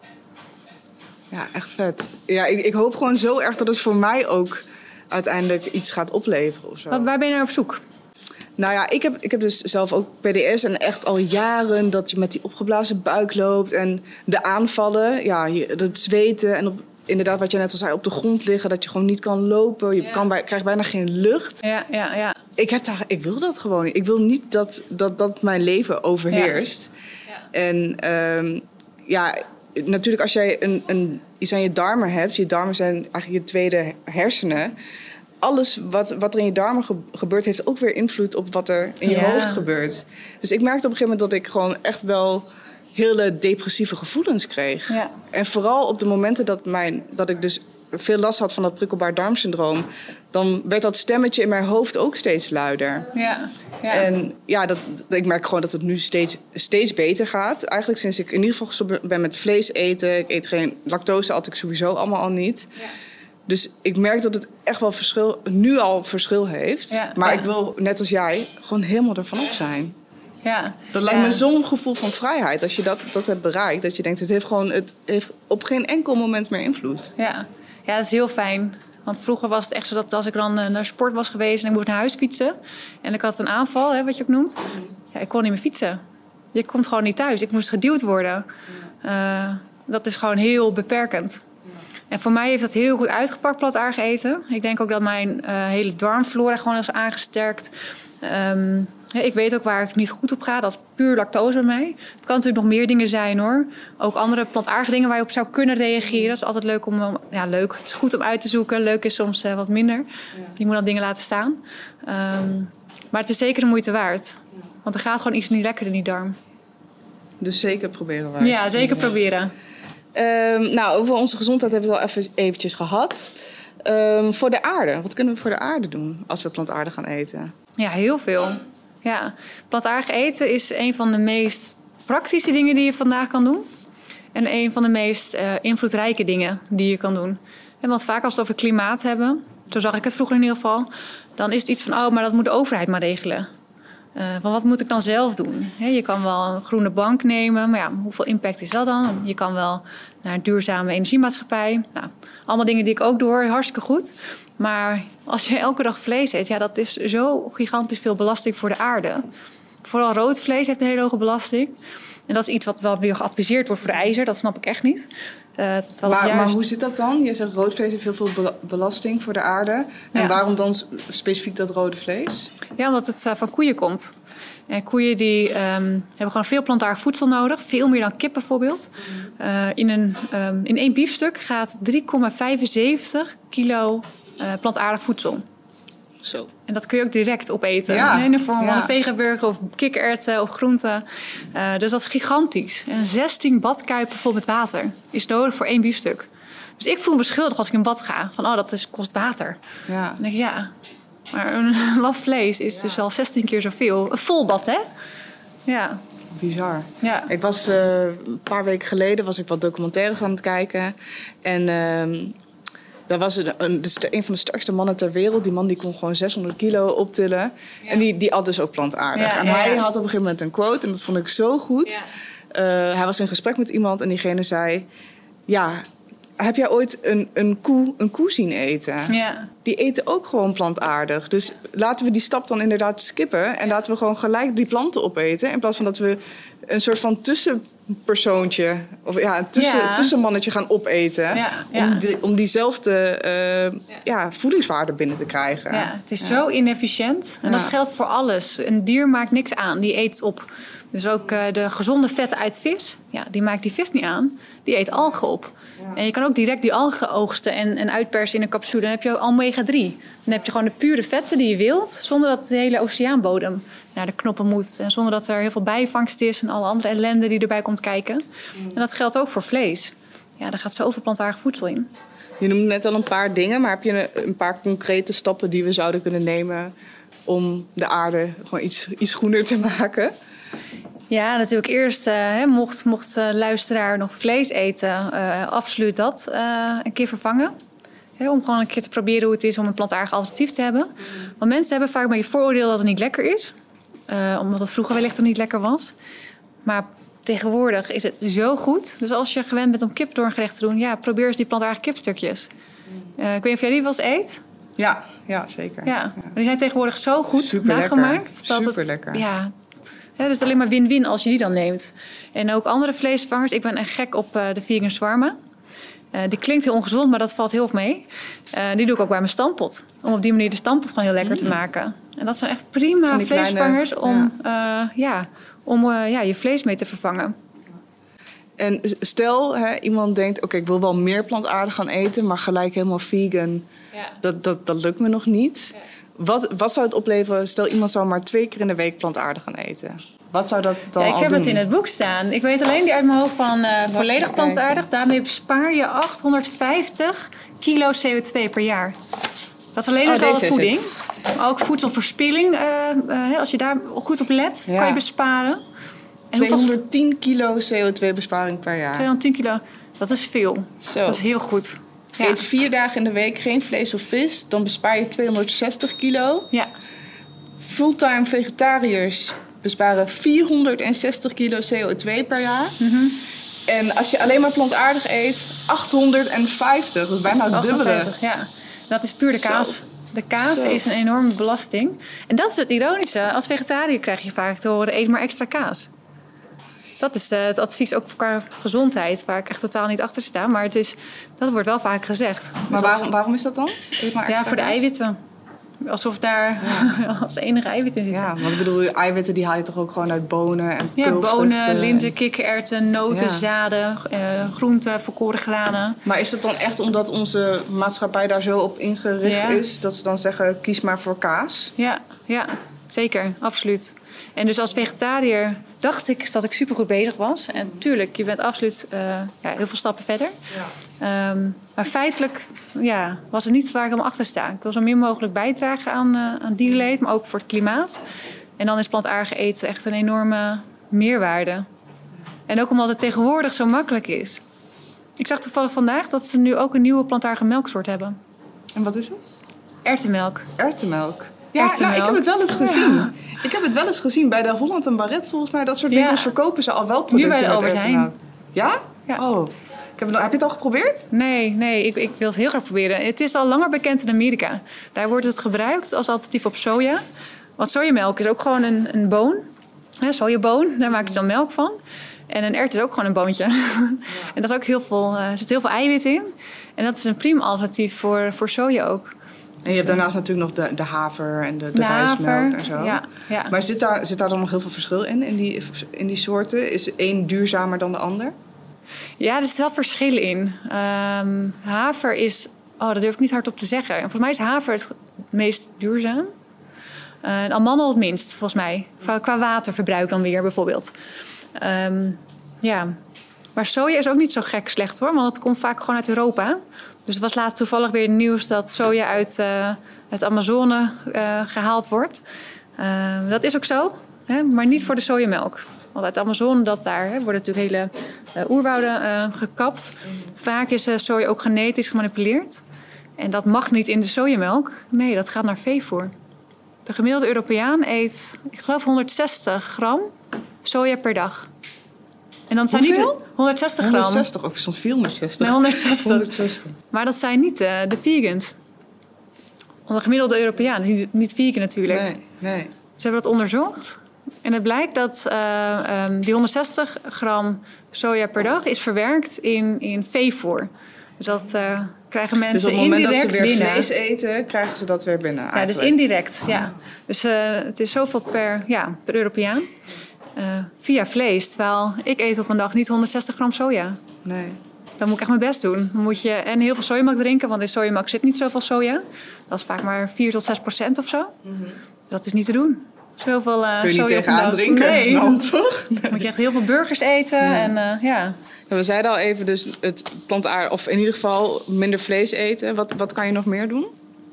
ja echt vet. Ja, ik, ik hoop gewoon zo erg dat het voor mij ook uiteindelijk iets gaat opleveren of zo. Wat, waar ben je naar op zoek? Nou ja, ik heb, ik heb dus zelf ook P D S en echt al jaren dat je met die opgeblazen buik loopt. En de aanvallen, ja, dat zweten en op... Inderdaad, wat je net al zei, op de grond liggen, dat je gewoon niet kan lopen. Je ja. kan bij, krijgt bijna geen lucht. Ja, ja, ja. Ik, heb daar, ik wil dat gewoon niet. Ik wil niet dat dat, dat mijn leven overheerst. Ja. Ja. En um, ja, natuurlijk als jij een, een, iets aan je darmen hebt... je darmen zijn eigenlijk je tweede hersenen... alles wat, wat er in je darmen ge- gebeurt... heeft ook weer invloed op wat er in je ja. hoofd gebeurt. Dus ik merkte op een gegeven moment dat ik gewoon echt wel... hele depressieve gevoelens kreeg. Ja. En vooral op de momenten dat, mijn, dat ik dus veel last had van dat prikkelbaar darmsyndroom... dan werd dat stemmetje in mijn hoofd ook steeds luider. Ja. Ja. En ja, dat, ik merk gewoon dat het nu steeds, steeds beter gaat. Eigenlijk sinds ik in ieder geval gestopt ben met vlees eten... ik eet geen lactose, at ik sowieso allemaal al niet... Ja. Dus ik merk dat het echt wel verschil, nu al verschil heeft. Ja. Maar ja. ik wil, net als jij, gewoon helemaal ervan op zijn. Ja, dat lijkt ja. me zo'n gevoel van vrijheid. Als je dat, dat hebt bereikt. Dat je denkt, het heeft gewoon het heeft op geen enkel moment meer invloed. Ja. ja, dat is heel fijn. Want vroeger was het echt zo dat als ik dan naar sport was geweest... en ik moest naar huis fietsen... en ik had een aanval, hè, wat je ook noemt... Ja, ik kon niet meer fietsen. Je komt gewoon niet thuis. Ik moest geduwd worden. Uh, dat is gewoon heel beperkend. En voor mij heeft dat heel goed uitgepakt, plantaardig eten. Ik denk ook dat mijn uh, hele darmflora gewoon is aangesterkt... Um, ik weet ook waar ik niet goed op ga. Dat is puur lactose bij mij. Het kan natuurlijk nog meer dingen zijn hoor. Ook andere plantaardige dingen waar je op zou kunnen reageren. Dat is altijd leuk om... Ja, leuk. Het is goed om uit te zoeken. Leuk is soms uh, wat minder. Ja. Je moet dan dingen laten staan. Um, maar het is zeker de moeite waard. Want er gaat gewoon iets niet lekker in die darm. Dus zeker proberen waard. Ja, zeker proberen. Um, nou, over onze gezondheid hebben we het al even eventjes gehad. Um, voor de aarde. Wat kunnen we voor de aarde doen als we plantaardig gaan eten? Ja, heel veel. Ja. Plantaardig eten is een van de meest praktische dingen die je vandaag kan doen. En een van de meest uh, invloedrijke dingen die je kan doen. En want vaak als we het over klimaat hebben, zo zag ik het vroeger in ieder geval, dan is het iets van, oh, maar dat moet de overheid maar regelen. Uh, van wat moet ik dan zelf doen? He, je kan wel een groene bank nemen, maar ja, hoeveel impact is dat dan? Je kan wel naar een duurzame energiemaatschappij. Nou, allemaal dingen die ik ook doe, hartstikke goed. Maar als je elke dag vlees eet, ja, dat is zo gigantisch veel belasting voor de aarde. Vooral rood vlees heeft een hele hoge belasting. En dat is iets wat wel weer geadviseerd wordt voor de ijzer. Dat snap ik echt niet. Uh, maar, juist... maar hoe zit dat dan? Je zegt rood vlees heeft heel veel belasting voor de aarde. En ja. waarom dan specifiek dat rode vlees? Ja, omdat het uh, van koeien komt. En koeien die, um, hebben gewoon veel plantaardig voedsel nodig. Veel meer dan kip bijvoorbeeld. Uh, in, een, um, in één biefstuk gaat drie komma vijfenzeventig kilo uh, plantaardig voedsel. Zo. En dat kun je ook direct opeten. Ja. In de vorm van ja. een vegaburger of kikkererwten of groenten. Uh, dus dat is gigantisch. En zestien badkuipen vol met water is nodig voor één biefstuk. Dus ik voel me beschuldigd als ik in bad ga. Van, oh, dat is, kost water. Ja. Dan denk ik, ja. Maar een laf vlees is ja. dus al zestien keer zoveel. Een vol bad, hè? Ja. Bizar. Ja. Ik was uh, een paar weken geleden was ik wat documentaires aan het kijken. En... Uh, Dat was een, een, een van de sterkste mannen ter wereld. Die man die kon gewoon zeshonderd kilo optillen. Ja. En die, die at dus ook plantaardig. Ja, en ja, hij ja. had op een gegeven moment een quote. En dat vond ik zo goed. Ja. Uh, hij was in gesprek met iemand en diegene zei... Ja, heb jij ooit een, een, koe, een koe zien eten? Ja. Die eten ook gewoon plantaardig. Dus laten we die stap dan inderdaad skippen. En laten we gewoon gelijk die planten opeten. In plaats van dat we een soort van tussenpersoontje... of ja, een tussen, ja. tussenmannetje gaan opeten. Ja, ja. Om, die, om diezelfde uh, ja. Ja, voedingswaarde binnen te krijgen. Ja, het is ja. zo inefficiënt. En ja. dat geldt voor alles. Een dier maakt niks aan, die eet op. Dus ook uh, de gezonde vetten uit vis... Ja, die maakt die vis niet aan. Die eet algen op. Ja. En je kan ook direct die algen oogsten en, en uitpersen in een capsule. Dan heb je omega drie. Dan heb je gewoon de pure vetten die je wilt... zonder dat de hele oceaanbodem naar de knoppen moet. En zonder dat er heel veel bijvangst is... en alle andere ellende die erbij komt kijken. Mm. En dat geldt ook voor vlees. Ja, daar gaat zoveel plantaardig voedsel in. Je noemde net al een paar dingen... maar heb je een, een paar concrete stappen die we zouden kunnen nemen... om de aarde gewoon iets, iets groener te maken... Ja, natuurlijk eerst, uh, mocht, mocht de luisteraar nog vlees eten, uh, absoluut dat uh, een keer vervangen. He, om gewoon een keer te proberen hoe het is om een plantaardig alternatief te hebben. Want mensen hebben vaak een beetje vooroordeel dat het niet lekker is. Uh, omdat het vroeger wellicht nog niet lekker was. Maar tegenwoordig is het zo goed. Dus als je gewend bent om kip door een gerecht te doen, ja, probeer eens die plantaardige kipstukjes. Uh, ik weet niet of jij die wel eens eet? Ja, ja zeker. Ja, ja. Maar die zijn tegenwoordig zo goed Super nagemaakt. Dat Super het, lekker. Ja, Ja, dus het is alleen maar win-win als je die dan neemt. En ook andere vleesvervangers. Ik ben echt gek op uh, de vegan shawarma. Uh, die klinkt heel ongezond, maar dat valt heel erg mee. Uh, die doe ik ook bij mijn stampot. Om op die manier de stampot gewoon heel lekker mm. te maken. En dat zijn echt prima vleesvervangers kleine, om, ja. Uh, ja, om uh, ja, je vlees mee te vervangen. En stel, hè, iemand denkt... oké, okay, ik wil wel meer plantaardig gaan eten... maar gelijk helemaal vegan. Ja. Dat, dat, dat lukt me nog niet... Ja. Wat, wat zou het opleveren? Stel, iemand zou maar twee keer in de week plantaardig gaan eten. Wat zou dat dan ja, ik al heb doen? het in het boek staan. Ik weet alleen die uit mijn hoofd van uh, volledig plantaardig. Daarmee bespaar je achthonderdvijftig kilo C O twee per jaar. Dat is alleen dus oh, al de voeding. Maar ook voedselverspilling. Uh, uh, als je daar goed op let, ja. kan je besparen. En tweehonderdtien kilo C O twee besparing per jaar. tweehonderdtien kilo, dat is veel. Zo. Dat is heel goed. Ja. Eet vier dagen in de week geen vlees of vis, dan bespaar je tweehonderdzestig kilo. Ja. Fulltime vegetariërs besparen vierhonderdzestig kilo C O twee per jaar. Mm-hmm. En als je alleen maar plantaardig eet, achthonderdvijftig. Dat is bijna het dubbele. Ja, dat is puur de kaas. Zo. De kaas Zo. is een enorme belasting. En dat is het ironische. Als vegetariër krijg je vaak te horen, eet maar extra kaas. Dat is uh, het advies ook qua gezondheid, waar ik echt totaal niet achter sta. Maar het is, dat wordt wel vaak gezegd. Maar dus waarom, waarom is dat dan? Maar ja, voor de eiwitten. Alsof daar ja. als enige eiwitten zitten. Ja, want ik bedoel, eiwitten die haal je toch ook gewoon uit bonen en ja, bonen, linzen, kikkererwten, noten, ja. zaden, uh, groenten, volkoren granen. Maar is het dan echt omdat onze maatschappij daar zo op ingericht ja. is... dat ze dan zeggen, kies maar voor kaas? Ja, ja. zeker, absoluut. En dus als vegetariër dacht ik dat ik supergoed bezig was. En natuurlijk, je bent absoluut uh, ja, heel veel stappen verder. Ja. Um, maar feitelijk ja, was het niet waar ik helemaal achter sta. Ik wil zo min mogelijk bijdragen aan, uh, aan dierenleed, maar ook voor het klimaat. En dan is plantaardig eten echt een enorme meerwaarde. En ook omdat het tegenwoordig zo makkelijk is. Ik zag toevallig vandaag dat ze nu ook een nieuwe plantaardige melksoort hebben. En wat is het? Erwtenmelk. Erwtenmelk. Ja, nou, ik heb het wel eens gezien. Ja. Ik heb het wel eens gezien bij de Holland en Barret, volgens mij. Dat soort winkels ja. verkopen ze al wel producten nu bij de met erwtenmelk. Ja? Ja. Oh. Ik heb, het, heb je het al geprobeerd? Nee, nee ik, ik wil het heel graag proberen. Het is al langer bekend in Amerika. Daar wordt het gebruikt als alternatief op soja. Want sojamelk is ook gewoon een, een boon. Hè, sojaboon, daar maken ze dan melk van. En een ert is ook gewoon een boontje. Ja. En dat is ook heel veel, uh, er zit heel veel eiwit in. En dat is een prima alternatief voor, voor soja ook. En je hebt daarnaast natuurlijk nog de, de haver en de, de, de rijstmelk haver, en zo. Ja, ja. Maar zit daar, zit daar dan nog heel veel verschil in, in die, in die soorten? Is één duurzamer dan de ander? Ja, er zit wel verschil in. Um, haver is, oh, dat durf ik niet hardop te zeggen. En volgens mij is haver het meest duurzaam. Uh, en amandel het minst, volgens mij. Qua waterverbruik dan weer, bijvoorbeeld. Um, ja, maar soja is ook niet zo gek slecht, hoor. Want het komt vaak gewoon uit Europa. Dus het was laatst toevallig weer nieuws dat soja uit, uh, uit Amazone uh, gehaald wordt. Uh, dat is ook zo, hè? Maar niet voor de sojamelk. Want uit Amazone, dat daar hè, worden natuurlijk hele uh, oerwouden uh, gekapt. Vaak is uh, soja ook genetisch gemanipuleerd. En dat mag niet in de sojamelk. Nee, dat gaat naar veevoer. De gemiddelde Europeaan eet, ik geloof, honderdzestig gram soja per dag. En dan zijn Hoeveel? niet honderdzestig gram. honderdzestig, ook soms vierhonderdzestig. Nee, honderdzestig. honderdzestig. Maar dat zijn niet uh, de vegans. Want de gemiddelde Europeaan is niet, niet vegan natuurlijk. Nee, nee. Ze hebben dat onderzocht. En het blijkt dat uh, um, die honderdzestig gram soja per dag is verwerkt in, in veevoer. Dus dat uh, krijgen mensen dus op het moment indirect dat ze weer binnen. vlees eten, krijgen ze dat weer binnen. Ja, eigenlijk. dus indirect. Ja. Dus uh, het is zoveel per, ja, per Europeaan. Uh, via vlees. Terwijl ik eet op een dag niet honderdzestig gram soja. Nee. Dan moet ik echt mijn best doen. Dan moet je en heel veel sojamelk drinken, want in sojamelk zit niet zoveel soja. Dat is vaak maar vier tot zes procent of zo. Mm-hmm. Dat is niet te doen. Zoveel uh, kun je soja niet tegenaan drinken? Nee. Dan toch? Nee. Moet je echt heel veel burgers eten. Ja. En, uh, ja. We zeiden al even dus het plantaardig, of in ieder geval minder vlees eten. Wat, wat kan je nog meer doen?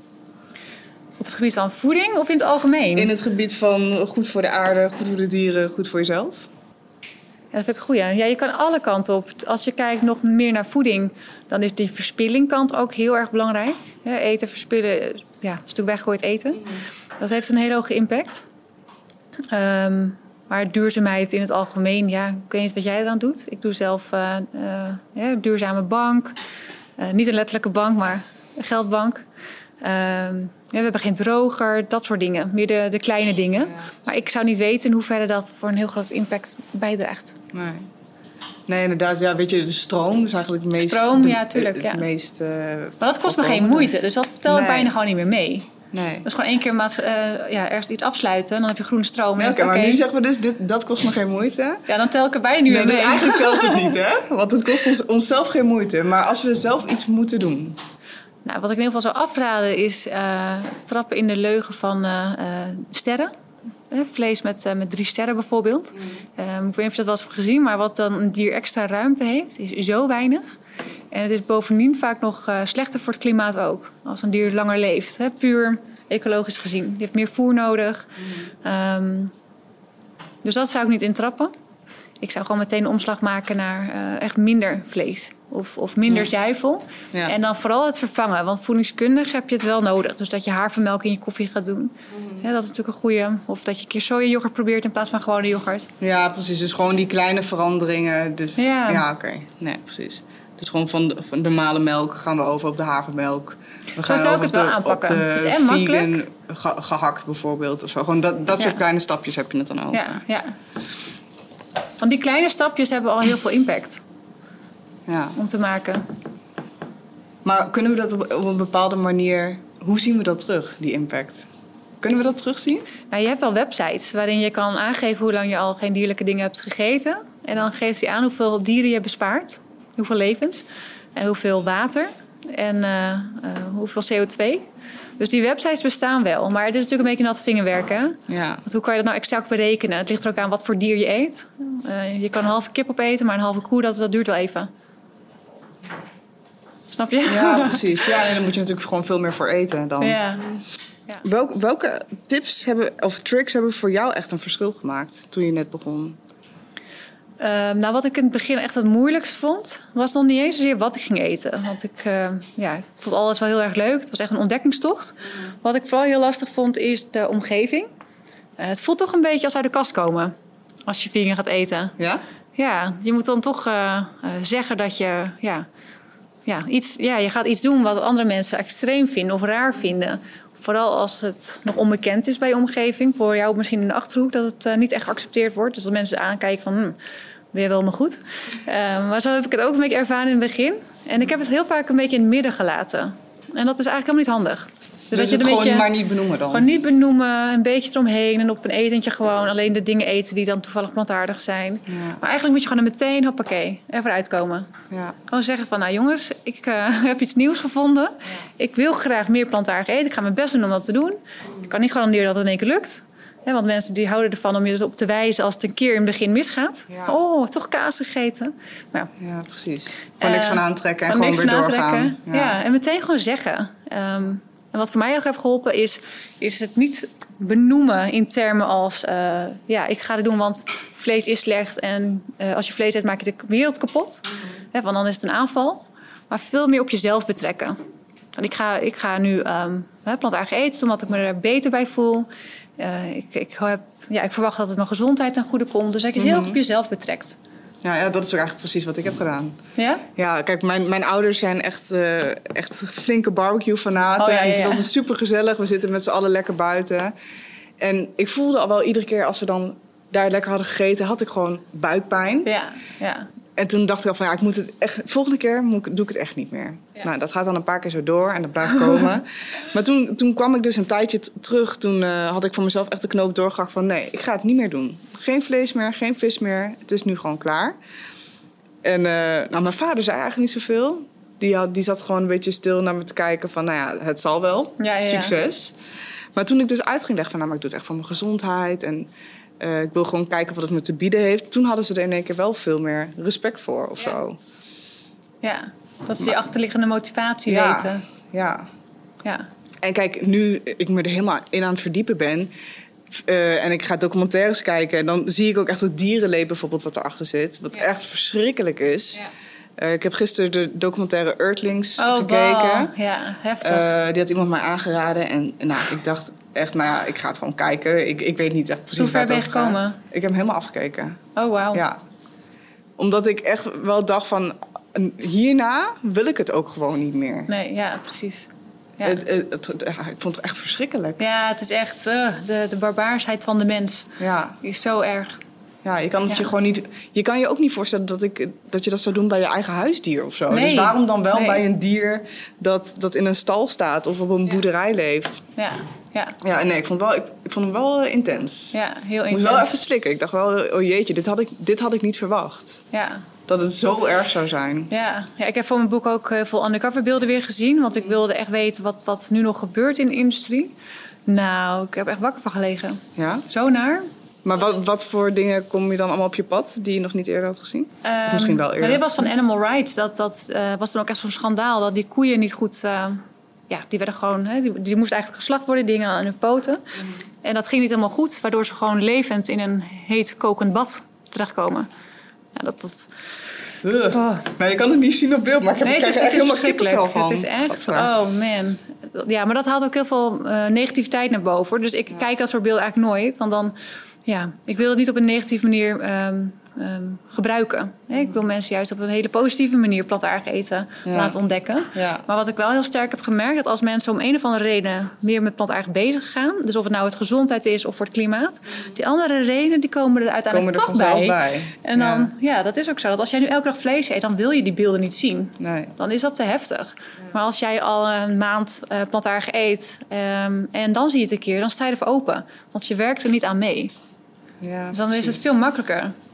Op het gebied van voeding of in het algemeen? In het gebied van goed voor de aarde, goed voor de dieren, goed voor jezelf. Ja, dat vind ik een goeie. Ja, je kan alle kanten op. Als je kijkt nog meer naar voeding, dan is die verspillingkant ook heel erg belangrijk. Ja, eten verspillen, ja, is natuurlijk weggooid eten. Dat heeft een hele hoge impact. Um, maar duurzaamheid in het algemeen, ja, ik weet niet wat jij eraan doet. Ik doe zelf uh, uh, ja, duurzame bank. Uh, niet een letterlijke bank, maar een geldbank. Um, ja, we hebben geen droger, dat soort dingen. Meer de, de kleine dingen. Ja. Maar ik zou niet weten in hoeverre dat voor een heel groot impact bijdraagt. Nee, nee inderdaad. Ja, weet je, de stroom is eigenlijk het meest... Stroom, de, ja, tuurlijk. Het ja. meest... Uh, maar dat kost me geen moeite. Dus dat vertel ik nee. bijna gewoon niet meer mee. Nee. Dat is gewoon één keer maat, uh, ja, ergens iets afsluiten. En dan heb je groene stroom. Ja, okay, maar okay. Nu zeggen we dus, dit, dat kost me geen moeite. Ja, dan tel ik er bijna niet nee, meer mee. Eigenlijk telt het niet, hè? Want het kost ons, onszelf geen moeite. Maar als we zelf iets moeten doen... Nou, wat ik in ieder geval zou afraden is uh, trappen in de leugen van uh, uh, sterren. Eh, vlees met, uh, met drie sterren bijvoorbeeld. Mm. Um, ik weet niet of je dat wel eens hebt gezien, maar wat dan een dier extra ruimte heeft, is zo weinig. En het is bovendien vaak nog uh, slechter voor het klimaat ook. Als een dier langer leeft, hè, puur ecologisch gezien. Die heeft meer voer nodig. Mm. Um, dus dat zou ik niet intrappen. Ik zou gewoon meteen een omslag maken naar uh, echt minder vlees. Of, of minder zuivel. Ja. En dan vooral het vervangen. Want voedingskundig heb je het wel nodig. Dus dat je havermelk in je koffie gaat doen. Mm. Ja, dat is natuurlijk een goeie. Of dat je een keer sojayoghurt probeert in plaats van gewone yoghurt. Ja, precies. Dus gewoon die kleine veranderingen. Dus, ja, ja oké. Okay. Nee, precies. Dus gewoon van de, van de normale melk gaan we over op de havermelk. We gaan zo zou ik over het wel de, aanpakken. Op de het is echt vegan makkelijk. Ge, gehakt bijvoorbeeld. Of zo. Gewoon dat, dat ja. soort kleine stapjes heb je het dan over. Ja, ja. Want die kleine stapjes hebben al heel veel impact. Ja. Om te maken. Maar kunnen we dat op, op een bepaalde manier... Hoe zien we dat terug, die impact? Kunnen we dat terugzien? Nou, je hebt wel websites waarin je kan aangeven... hoe lang je al geen dierlijke dingen hebt gegeten. En dan geeft hij aan hoeveel dieren je bespaart. Hoeveel levens. En hoeveel water. En uh, uh, hoeveel C O twee. Dus die websites bestaan wel. Maar het is natuurlijk een beetje nat vingerwerk, hè? Ja. Want hoe kan je dat nou exact berekenen? Het ligt er ook aan wat voor dier je eet. Uh, je kan een halve kip opeten, maar een halve koe, dat, dat duurt wel even. Snap je? Ja, precies. Ja, en dan moet je natuurlijk gewoon veel meer voor eten dan. Ja. Ja. Welke, welke tips hebben, of tricks hebben voor jou echt een verschil gemaakt toen je net begon? Uh, nou, wat ik in het begin echt het moeilijkst vond, was nog niet eens zozeer wat ik ging eten. Want ik, uh, ja, ik vond alles wel heel erg leuk. Het was echt een ontdekkingstocht. Wat ik vooral heel lastig vond, is de omgeving. Uh, het voelt toch een beetje als uit de kast komen als je vegan gaat eten. Ja? Ja, je moet dan toch uh, uh, zeggen dat je... Ja, ja, iets, ja, je gaat iets doen wat andere mensen extreem vinden of raar vinden. Vooral als het nog onbekend is bij je omgeving. Voor jou misschien in de Achterhoek dat het uh, niet echt geaccepteerd wordt. Dus dat mensen aankijken van, hm, ben je wel maar goed. Uh, maar zo heb ik het ook een beetje ervaren in het begin. En ik heb het heel vaak een beetje in het midden gelaten. En dat is eigenlijk helemaal niet handig. Dus, dus dat je het gewoon beetje, maar niet benoemen dan? Gewoon niet benoemen, een beetje eromheen. En op een etentje gewoon alleen de dingen eten die dan toevallig plantaardig zijn. Ja. Maar eigenlijk moet je gewoon er meteen, hoppakee, even uitkomen. Ja. Gewoon zeggen van, nou jongens, ik uh, heb iets nieuws gevonden. Ja. Ik wil graag meer plantaardig eten. Ik ga mijn best doen om dat te doen. Ik kan niet garanderen dat het in één keer lukt. Ja, want mensen die houden ervan om je erop te wijzen als het een keer in het begin misgaat. Ja. Oh, toch kaas gegeten. Maar, ja, precies. Gewoon uh, niks van aantrekken en gewoon weer doorgaan. Ja. ja, en meteen gewoon zeggen. Um, En wat voor mij heel erg heeft geholpen is, is het niet benoemen in termen als... Uh, ja, ik ga dit doen, want vlees is slecht. En uh, als je vlees eet, maak je de wereld kapot. Mm-hmm. Hè, want dan is het een aanval. Maar veel meer op jezelf betrekken. Want ik ga, ik ga nu um, plantaardig eten, omdat ik me er beter bij voel. Uh, ik, ik, heb, ja, ik verwacht dat het mijn gezondheid ten goede komt. Dus dat je het heel erg op jezelf betrekt. Ja, ja, dat is ook eigenlijk precies wat ik heb gedaan. Ja? Ja, kijk, mijn, mijn ouders zijn echt, uh, echt flinke barbecue-fanaten. Oh, ja, ja, ja. En het is altijd super gezellig. We zitten met z'n allen lekker buiten. En ik voelde al wel iedere keer als we dan daar lekker hadden gegeten, had ik gewoon buikpijn. Ja, ja. En toen dacht ik al van, ja, ik moet het echt, volgende keer moet ik, doe ik het echt niet meer. Ja. Nou, dat gaat dan een paar keer zo door en dat blijft komen. Maar toen, toen kwam ik dus een tijdje t- terug. Toen uh, had ik voor mezelf echt de knoop doorgehakt van, nee, ik ga het niet meer doen. Geen vlees meer, geen vis meer. Het is nu gewoon klaar. En uh, nou, mijn vader zei eigenlijk niet zoveel. Die, had, die zat gewoon een beetje stil naar me te kijken van, nou ja, het zal wel. Ja, ja, succes. Ja. Maar toen ik dus uitging, dacht van, nou, maar ik doe het echt voor mijn gezondheid. En uh, ik wil gewoon kijken wat het me te bieden heeft. Toen hadden ze er in één keer wel veel meer respect voor of ja. zo. Ja, dat is die achterliggende motivatie ja, weten. Ja. Ja. En kijk, nu ik me er helemaal in aan het verdiepen ben... Uh, en ik ga documentaires kijken... en dan zie ik ook echt het dierenleed bijvoorbeeld wat erachter zit. Wat ja. echt verschrikkelijk is. Ja. Uh, ik heb gisteren de documentaire Earthlings oh, gekeken. Wow. Ja, heftig. Uh, die had iemand mij aangeraden. En nou, ik dacht echt, nou ja, ik ga het gewoon kijken. Ik, ik weet niet echt precies hoe ver ben je gekomen? gekomen? Ik heb hem helemaal afgekeken. Oh, wauw. Ja. Omdat ik echt wel dacht van... hierna wil ik het ook gewoon niet meer. Nee, ja, precies. Ja. Het, het, het, het, ik vond het echt verschrikkelijk. Ja, het is echt uh, de, de barbaarsheid van de mens. Ja. Die is zo erg. Ja, je kan het ja. je gewoon niet. Je kan je ook niet voorstellen dat, ik, dat je dat zou doen bij je eigen huisdier of zo. Nee. Dus waarom dan wel nee. bij een dier dat, dat in een stal staat of op een ja. boerderij leeft? Ja, ja. Ja, nee, ik vond, wel, ik, ik vond hem wel intens. Ja, heel intens. Ik moest wel even slikken. Ik dacht wel, oh jeetje, dit had ik, dit had ik niet verwacht. Ja. Dat het zo erg zou zijn. Ja. ja, ik heb voor mijn boek ook heel veel undercover beelden weer gezien. Want ik wilde echt weten wat, wat nu nog gebeurt in de industrie. Nou, ik heb echt wakker van gelegen. Ja? Zo naar. Maar wat, wat voor dingen kom je dan allemaal op je pad die je nog niet eerder had gezien? Um, misschien wel eerder. Nou, dit was van Animal Rights. Dat, dat uh, was dan ook echt zo'n schandaal. Dat die koeien niet goed... Uh, ja, die werden gewoon... Hè, die, die moesten eigenlijk geslacht worden. Die hingen aan hun poten. Mm. En dat ging niet helemaal goed. Waardoor ze gewoon levend in een heet kokend bad terechtkomen. Ja, dat... dat oh. Nee, je kan het niet zien op beeld, maar ik heb nee, er het is, echt het is helemaal kippenvel van. Het is echt, oh man. Ja, maar dat haalt ook heel veel uh, negativiteit naar boven. Dus ik ja. kijk dat soort beelden eigenlijk nooit. Want dan, ja, ik wil het niet op een negatieve manier um, um, gebruiken. Mm. Ik wil mensen juist op een hele positieve manier plantaardig eten ja. laten ontdekken. Ja. Maar wat ik wel heel sterk heb gemerkt, dat als mensen om een of andere reden meer met plantaardig bezig gaan, dus of het nou het gezondheid is of voor het klimaat, die andere redenen die komen er uiteindelijk komen er toch bij. bij. En dan, ja. ja, dat is ook zo. Dat als jij nu elke dag vlees eet, dan wil je die beelden niet zien. Nee. Dan is dat te heftig. Ja. Maar als jij al een maand uh, plantaardig eet um, en dan zie je het een keer, dan sta je ervoor open. Want je werkt er niet aan mee. Ja, dus dan precies. is het veel makkelijker.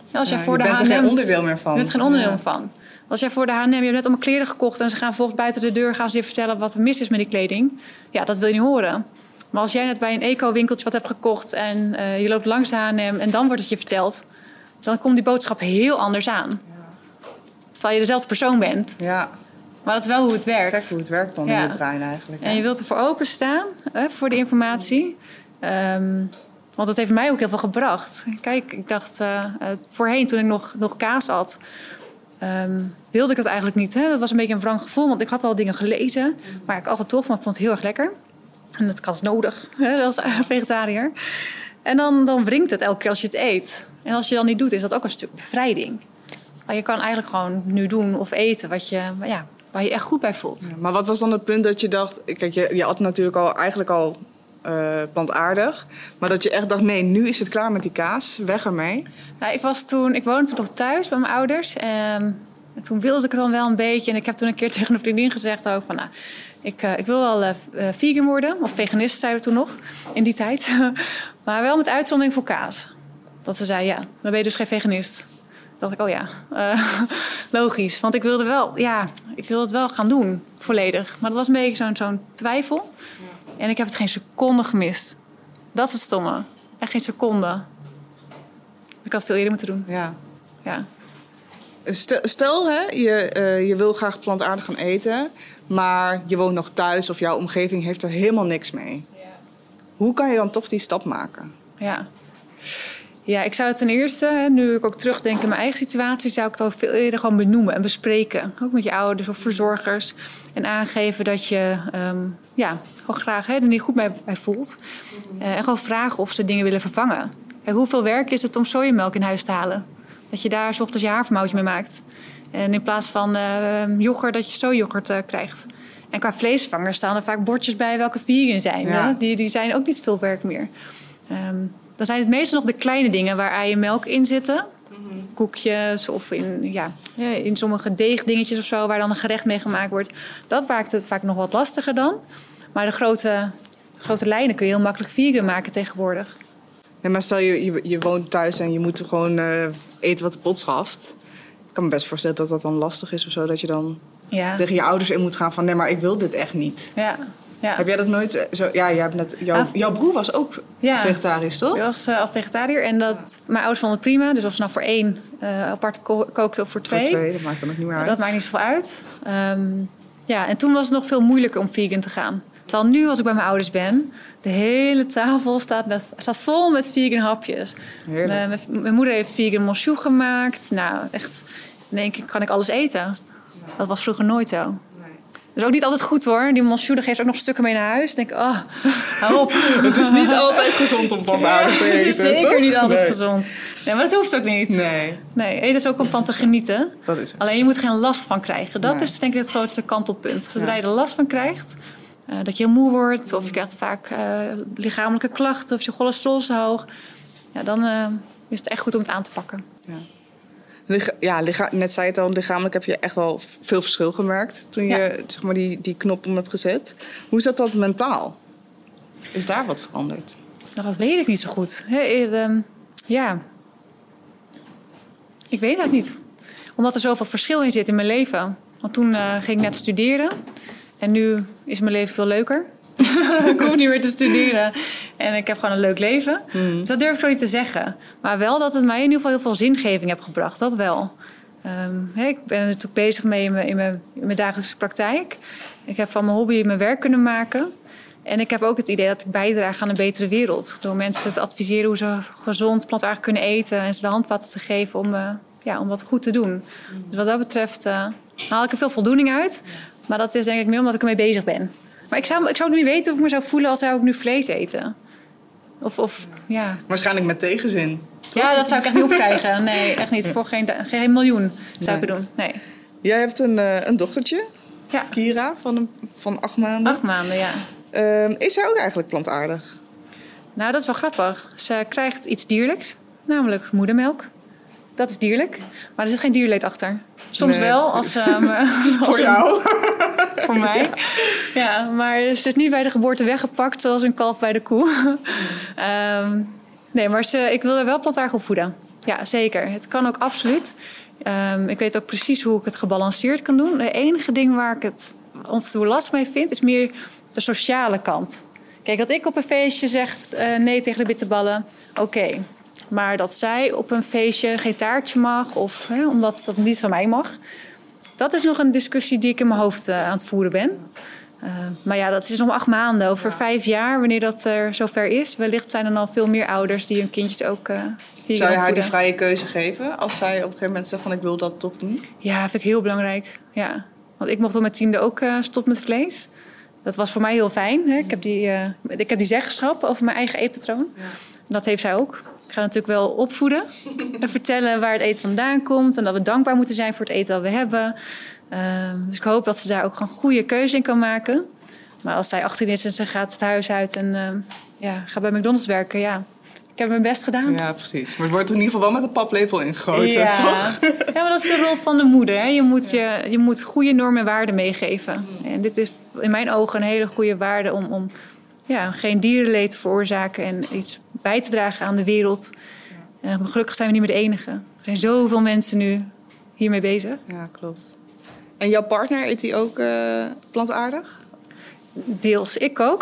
Als jij Ja, voor je de bent H en M, er geen onderdeel meer van. je bent er geen onderdeel Ja. van. Als jij voor de H en M, je hebt net allemaal kleren gekocht en ze gaan volgens buiten de deur gaan ze je vertellen wat er mis is met die kleding. Ja, dat wil je niet horen. Maar als jij net bij een eco-winkeltje wat hebt gekocht en uh, je loopt langs de H en M en dan wordt het je verteld, dan komt die boodschap heel anders aan. Ja. Terwijl je dezelfde persoon bent. Ja. Maar dat is wel hoe het werkt. Gek hoe het werkt dan Ja. in je brein eigenlijk. En je wilt ervoor openstaan uh, voor de informatie. Um, want dat heeft mij ook heel veel gebracht. Kijk, ik dacht uh, uh, voorheen toen ik nog, nog kaas at, um, wilde ik dat eigenlijk niet. Hè? Dat was een beetje een wrang gevoel, want ik had wel dingen gelezen waar ik altijd tof, maar ik vond het heel erg lekker. En dat was nodig, hè, als vegetariër. En dan, dan wringt het elke keer als je het eet. En als je dat niet doet, is dat ook een stuk bevrijding. Maar je kan eigenlijk gewoon nu doen of eten wat je, ja, waar je echt goed bij voelt. Ja, maar wat was dan het punt dat je dacht... Kijk, je, je at natuurlijk al, eigenlijk al uh, plantaardig. Maar dat je echt dacht, nee, nu is het klaar met die kaas. Weg ermee. Nou, ik, was toen, ik woonde toen nog thuis bij mijn ouders. En toen wilde ik het dan wel een beetje. En ik heb toen een keer tegen een vriendin gezegd ook van... Nou, ik, uh, ik wil wel uh, vegan worden. Of veganist zeiden we toen nog, in die tijd. Maar wel met uitzondering voor kaas. Dat ze zei, ja, dan ben je dus geen veganist. Dacht ik, oh ja, uh, logisch. Want ik wilde wel, ja, ik wilde het wel gaan doen, volledig. Maar dat was een beetje zo'n, zo'n twijfel. Ja. En ik heb het geen seconde gemist. Dat is het stomme. Echt geen seconde. Ik had het veel eerder moeten doen. Ja. Ja. Stel, stel hè, je, uh, je wil graag plantaardig gaan eten... maar je woont nog thuis of jouw omgeving heeft er helemaal niks mee. Ja. Hoe kan je dan toch die stap maken? Ja. Ja, ik zou het ten eerste, nu ik ook terugdenk in mijn eigen situatie... zou ik het ook veel eerder gewoon benoemen en bespreken. Ook met je ouders of verzorgers. En aangeven dat je um, ja, gewoon graag hè, er niet goed bij, bij voelt. Uh, en gewoon vragen of ze dingen willen vervangen. Kijk, hoeveel werk is het om sojamelk in huis te halen? Dat je daar 's ochtends je havermoutje mee maakt. En in plaats van uh, yoghurt, dat je sojayoghurt uh, krijgt. En qua vleesvanger staan er vaak bordjes bij welke vegan zijn. Ja. Die, die zijn ook niet veel werk meer. Um, Dan zijn het meestal nog de kleine dingen waar ei en melk in zitten. Mm-hmm. Koekjes of in, ja, in sommige deegdingetjes of zo... waar dan een gerecht mee gemaakt wordt. Dat maakt het vaak nog wat lastiger dan. Maar de grote, grote lijnen kun je heel makkelijk vegan maken tegenwoordig. Ja, maar stel je, je, je woont thuis en je moet gewoon uh, eten wat de pot schaft. Ik kan me best voorstellen dat dat dan lastig is of zo. Dat je dan ja. tegen je ouders in moet gaan van... nee, maar ik wil dit echt niet. Ja. Ja. Heb jij dat nooit zo? Ja, jij hebt net, jouw, Af... jouw broer was ook ja. vegetarisch, toch? Hij was uh, al vegetariër en dat, mijn ouders vonden het prima. Dus of ze nou voor één uh, apart ko- kookten of voor twee. Voor twee, dat maakt dan ook niet meer uit. Dat maakt niet zoveel uit. Um, ja, en toen was het nog veel moeilijker om vegan te gaan. Terwijl nu, als ik bij mijn ouders ben... de hele tafel staat, met, staat vol met vegan hapjes. Mijn, mijn moeder heeft vegan monsjoe gemaakt. Nou, echt, in één keer kan ik alles eten. Dat was vroeger nooit zo. Dat is ook niet altijd goed hoor. Die monsjoe, daar geeft ook nog stukken mee naar huis. Dan denk ik, oh, hou op. Het is niet altijd gezond om plantaardig te eten. Het is zeker toch? niet altijd nee. gezond. Nee, maar dat hoeft ook niet. Nee. Nee, eten is ook om van te genieten. Dat is het. Alleen je moet er geen last van krijgen. Dat nee. is denk ik het grootste kantelpunt. Zodra ja. je er last van krijgt, uh, dat je heel moe wordt... of je krijgt vaak uh, lichamelijke klachten of je cholesterol is hoog... Ja, dan uh, is het echt goed om het aan te pakken. Ja. Ja, licha- net zei je het al, lichamelijk heb je echt wel veel verschil gemerkt... toen je ja. zeg maar, die, die knop om hebt gezet. Hoe zat dat mentaal? Is daar wat veranderd? Nou, dat weet ik niet zo goed. Hey, um, ja, ik weet het niet. Omdat er zoveel verschil in zit in mijn leven. Want toen uh, ging ik net studeren. En nu is mijn leven veel leuker. Ik hoef niet meer te studeren. En ik heb gewoon een leuk leven. Mm. Dus dat durf ik zo niet te zeggen. Maar wel dat het mij in ieder geval heel veel zingeving heeft gebracht. Dat wel. Um, hey, ik ben er natuurlijk bezig mee in mijn, in, mijn, in mijn dagelijkse praktijk. Ik heb van mijn hobby mijn werk kunnen maken. En ik heb ook het idee dat ik bijdraag aan een betere wereld. Door mensen te adviseren hoe ze gezond plantaardig kunnen eten. En ze de handvatten te geven om, uh, ja, om wat goed te doen. Mm. Dus wat dat betreft uh, haal ik er veel voldoening uit. Maar dat is denk ik meer omdat ik ermee bezig ben. Maar ik zou, ik zou niet weten hoe ik me zou voelen als zou ik nu vlees eten. Of, of ja. Waarschijnlijk met tegenzin. Toch? Ja, dat zou ik echt niet opkrijgen. Nee, echt niet. Voor geen, geen miljoen zou nee. ik het doen. Nee. Jij hebt een, uh, een dochtertje, ja. Kira, van, een, van acht maanden. Acht maanden, ja. Uh, is zij ook eigenlijk plantaardig? Nou, dat is wel grappig. Ze krijgt iets dierlijks, namelijk moedermelk. Dat is dierlijk, maar er zit geen dierleed achter. Soms nee, wel, als, um, als voor jou. Voor mij. Ja. ja, maar ze is niet bij de geboorte weggepakt zoals een kalf bij de koe. um, nee, maar ze, ik wil er wel plantaardig op voeden. Ja, zeker. Het kan ook absoluut. Um, ik weet ook precies hoe ik het gebalanceerd kan doen. Het enige ding waar ik het af en toe lastig mee vind, is meer de sociale kant. Kijk, dat ik op een feestje zeg uh, nee tegen de bitterballen, oké. Okay. Maar dat zij op een feestje geen taartje mag, of hè, omdat dat niet van mij mag, dat is nog een discussie die ik in mijn hoofd uh, aan het voeren ben. Uh, maar ja, dat is nog acht maanden. Over ja. vijf jaar, wanneer dat er zover is, wellicht zijn er al veel meer ouders die hun kindjes ook uh, vegan Zou je haar voeden. die vrije keuze geven als zij op een gegeven moment zegt van ik wil dat toch doen? Ja, vind ik heel belangrijk. Ja. Want ik mocht op mijn tiende ook uh, stoppen met vlees. Dat was voor mij heel fijn. Hè. Ik heb die, uh, ik heb die zeggenschap over mijn eigen eetpatroon. Ja. Dat heeft zij ook. Ik ga natuurlijk wel opvoeden en vertellen waar het eten vandaan komt en dat we dankbaar moeten zijn voor het eten dat we hebben. Uh, dus ik hoop dat ze daar ook gewoon een goede keuze in kan maken. Maar als zij achttien is en ze gaat het huis uit en uh, ja, gaat bij McDonald's werken, ja, ik heb mijn best gedaan. Ja, precies. Maar het wordt er in ieder geval wel met een paplepel ingegoten, ja. toch? Ja, maar dat is de rol van de moeder. Hè. Je, moet je, je moet goede normen en waarden meegeven. En dit is in mijn ogen een hele goede waarde om, om ja, geen dierenleed te veroorzaken en iets bij te dragen aan de wereld. Uh, gelukkig zijn we niet meer de enige. Er zijn zoveel mensen nu hiermee bezig. Ja, klopt. En jouw partner, eet hij ook uh, plantaardig? Deels, ik ook.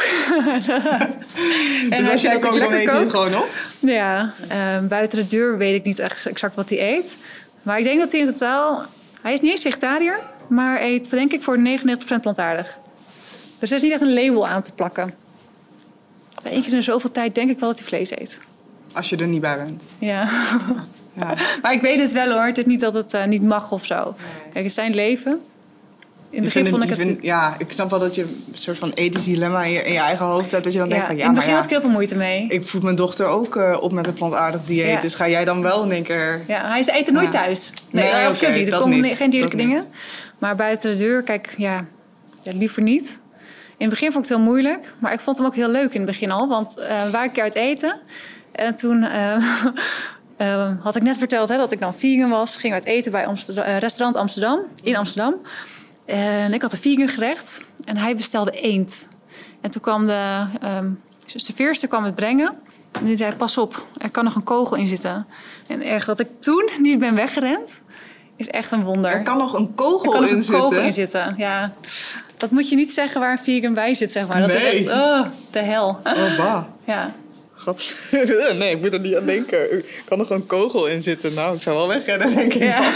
Dus als jij kookt, dan eet hij het gewoon op? Ja, uh, buiten de deur weet ik niet echt exact wat hij eet. Maar ik denk dat hij in totaal... Hij is niet eens vegetariër, maar eet denk ik voor negenennegentig procent plantaardig. Dus er is niet echt een label aan te plakken. Eén keer in zoveel tijd denk ik wel dat hij vlees eet. Als je er niet bij bent. Ja. Ja. Maar ik weet het wel hoor. Het is niet dat het uh, niet mag of zo. Nee. Kijk, het is zijn leven. In het begin vond ik het... Vind, ja, ik snap wel dat je een soort van ethisch dilemma in je, in je eigen hoofd hebt. Dat je dan ja, denkt van ja, in het begin maar had ik heel veel moeite mee. Ik voed mijn dochter ook uh, op met een plantaardig dieet. Ja. Dus ga jij dan wel in één keer... Ja, hij eet er nooit ja. thuis. Nee, nee absoluut okay, niet. Er komen niet. geen dierlijke dingen. Niet. Maar buiten de deur, kijk, ja, ja, liever niet. In het begin vond ik het heel moeilijk. Maar ik vond hem ook heel leuk in het begin al. Want uh, we waren een keer uit eten. En toen... Uh, Uh, had ik net verteld hè, dat ik dan vegan was. Ging uit eten bij Amsterdam, uh, restaurant Amsterdam, in Amsterdam. En ik had een vegan gerecht. En hij bestelde eend. En toen kwam de um, serveerster kwam het brengen. En die zei, pas op, er kan nog een kogel in zitten. En echt dat ik toen niet ben weggerend, is echt een wonder. Er kan nog een kogel er kan nog in een zitten? kogel in zitten, ja. Dat moet je niet zeggen waar een vegan bij zit, zeg maar. Dat nee. is echt, oh, de hel. Oh, bah. Ja. God. Nee, ik moet er niet aan denken. Er kan nog een kogel in zitten. Nou, ik zou wel wegrennen, denk ik. Ja.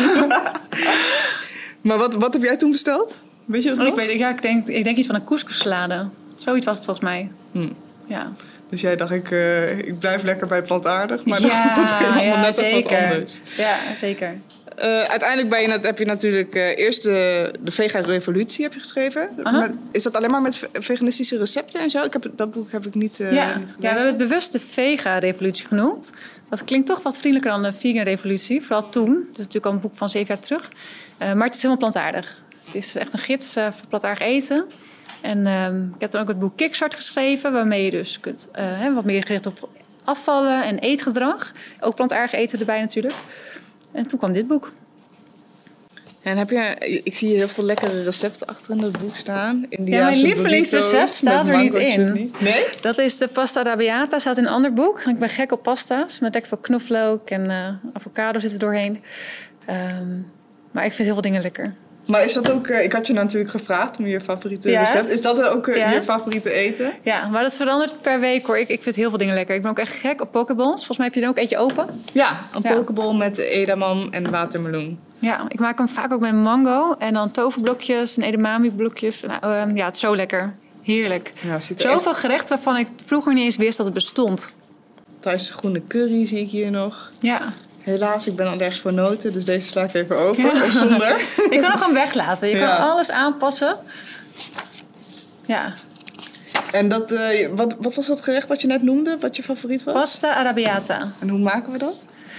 Maar wat, wat heb jij toen besteld? Weet je dat oh, nog? Ik, weet, ja, ik, denk, ik denk iets van een couscous-salade. Zoiets was het volgens mij. Hmm. Ja. Dus jij dacht, ik, uh, ik blijf lekker bij plantaardig. Maar ja, dat is helemaal ja, net zeker. wat anders. Ja, zeker. Uh, uiteindelijk ben je, heb je natuurlijk uh, eerst de, de Vega-revolutie heb je geschreven. Met, is dat alleen maar met veganistische recepten en zo? Ik heb, dat boek heb ik niet, uh, ja. niet gelezen. Ja, we hebben het bewust de Vega-revolutie genoemd. Dat klinkt toch wat vriendelijker dan de Vegan-revolutie. Vooral toen. Dat is natuurlijk al een boek van zeven jaar terug. Uh, maar het is helemaal plantaardig. Het is echt een gids uh, voor plantaardig eten. En uh, ik heb dan ook het boek Kickstart geschreven. Waarmee je dus kunt uh, hè, wat meer gericht op afvallen en eetgedrag. Ook plantaardig eten erbij natuurlijk. En toen kwam dit boek. En heb je, ik zie heel veel lekkere recepten achter in dat boek staan. Ja, mijn lievelingsrecept staat er niet in. Nee? Dat is de pasta arrabbiata, staat in een ander boek. Ik ben gek op pasta's, met lekker veel knoflook en uh, avocado zit er doorheen. Um, maar ik vind heel veel dingen lekker. Maar is dat ook, uh, ik had je natuurlijk gevraagd om je favoriete ja. recept. Is dat ook uh, ja. je favoriete eten? Ja, maar dat verandert per week hoor. Ik, ik vind heel veel dingen lekker. Ik ben ook echt gek op pokeballs. Volgens mij heb je er ook eentje open. Ja, een ja. pokeball met edamame en watermeloen. Ja, ik maak hem vaak ook met mango. En dan toverblokjes en edamame blokjes. Nou, um, ja, het is zo lekker. Heerlijk. Ja, zoveel echt... gerechten waarvan ik vroeger niet eens wist dat het bestond. Thaise groene curry zie ik hier nog. Ja. Helaas, ik ben allergisch voor noten, dus deze sla ik even over. Ja. Of zonder. Je kan hem gewoon weglaten. Je ja. kan alles aanpassen. Ja. En dat, uh, wat, wat was dat gerecht wat je net noemde? Wat je favoriet was? Pasta arrabbiata. En hoe maken we dat?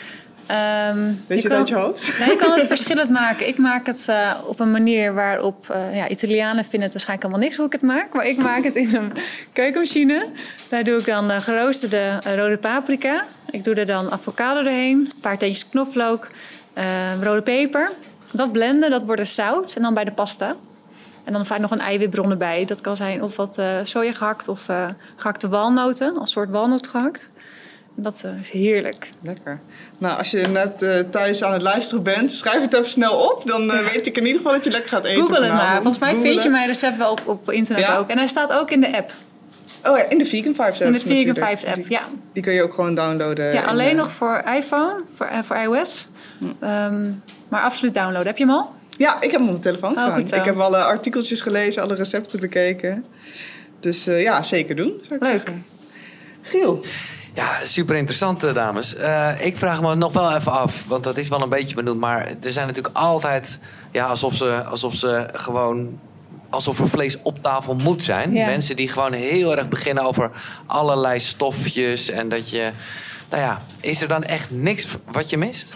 Um, Weet je, je dat uit je hoofd? Nee, je kan het verschillend maken. Ik maak het uh, op een manier waarop... Uh, ja, Italianen vinden het waarschijnlijk helemaal niks hoe ik het maak. Maar ik maak het in een keukenmachine. Daar doe ik dan uh, geroosterde uh, rode paprika. Ik doe er dan avocado doorheen. Een paar teentjes knoflook. Uh, rode peper. Dat blenden, dat wordt dus zout. En dan bij de pasta. En dan vaak nog een eiwitbron erbij. Dat kan zijn of wat uh, soja gehakt of uh, gehakte walnoten. Als soort walnoot gehakt. Dat uh, is heerlijk. Lekker. Nou, als je net uh, thuis aan het luisteren bent, schrijf het even snel op. Dan uh, weet ik in ieder geval dat je lekker gaat eten. Google het maar. Volgens mij Googlen. vind je mijn recept wel op, op internet ja? ook. En hij staat ook in de app. Oh ja, in de Vegan Vibes app. In de Vegan Vibes app, die, ja. Die kun je ook gewoon downloaden. Ja, alleen de... nog voor iPhone, voor, uh, voor iOS. Hm. Um, maar absoluut downloaden. Heb je hem al? Ja, ik heb hem op mijn telefoon staan. Oh, ik heb alle artikeltjes gelezen, alle recepten bekeken. Dus uh, ja, zeker doen, zou ik Leuk. zeggen. Giel. Ja, super interessant, dames. Uh, ik vraag me nog wel even af, want dat is wel een beetje benoemd. Maar er zijn natuurlijk altijd, ja, alsof ze, alsof ze gewoon, alsof er vlees op tafel moet zijn. Ja. Mensen die gewoon heel erg beginnen over allerlei stofjes. En dat je, nou ja, is er dan echt niks wat je mist?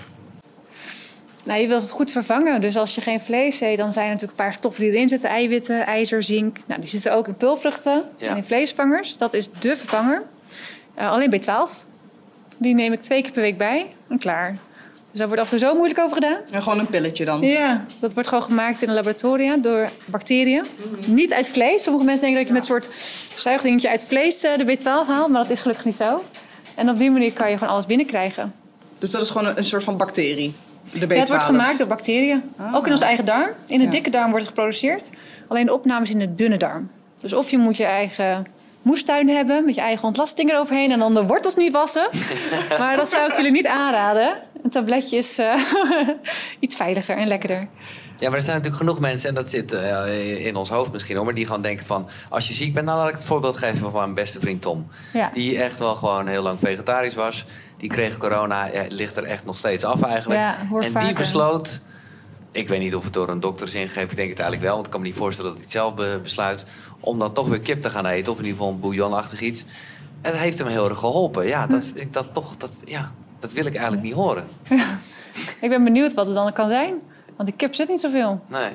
Nou, je wilt het goed vervangen. Dus als je geen vlees eet, dan zijn er natuurlijk een paar stoffen die erin zitten. Eiwitten, ijzer, zink. Nou, die zitten ook in peulvruchten ja. en in vleesvangers. Dat is dé vervanger. Uh, alleen B twaalf. Die neem ik twee keer per week bij en klaar. Dus daar wordt af en toe zo moeilijk over gedaan. En gewoon een pilletje dan? Ja, dat wordt gewoon gemaakt in een laboratoria door bacteriën. Mm-hmm. Niet uit vlees. Sommige mensen denken dat je met een soort zuigdingetje uit vlees uh, de B twaalf haalt. Maar dat is gelukkig niet zo. En op die manier kan je gewoon alles binnenkrijgen. Dus dat is gewoon een, een soort van bacterie? De B twaalf. Ja, het wordt gemaakt door bacteriën. Ah. Ook in onze eigen darm. In de ja. dikke darm wordt het geproduceerd. Alleen de opname is in de dunne darm. Dus of je moet je eigen moestuin hebben met je eigen ontlasting eroverheen en dan de wortels niet wassen. Maar dat zou ik jullie niet aanraden. Een tabletje is uh, iets veiliger en lekkerder. Ja, maar er zijn natuurlijk genoeg mensen, en dat zit uh, in ons hoofd misschien, hoor, maar die gewoon denken van, als je ziek bent, nou laat ik het voorbeeld geven van mijn beste vriend Tom. Ja. Die echt wel gewoon heel lang vegetarisch was. Die kreeg corona, ja, ligt er echt nog steeds af eigenlijk. Ja, en vaker. Die besloot, ik weet niet of het door een dokter is ingegeven, ik denk het eigenlijk wel, want ik kan me niet voorstellen dat hij het zelf be- besluit, om dan toch weer kip te gaan eten, of in ieder geval een bouillonachtig iets. En dat heeft hem heel erg geholpen. Ja, dat, ik, dat, toch, dat, ja, dat wil ik eigenlijk niet horen. Ja. Ik ben benieuwd wat het dan kan zijn. Want de kip zit niet zoveel. Nee.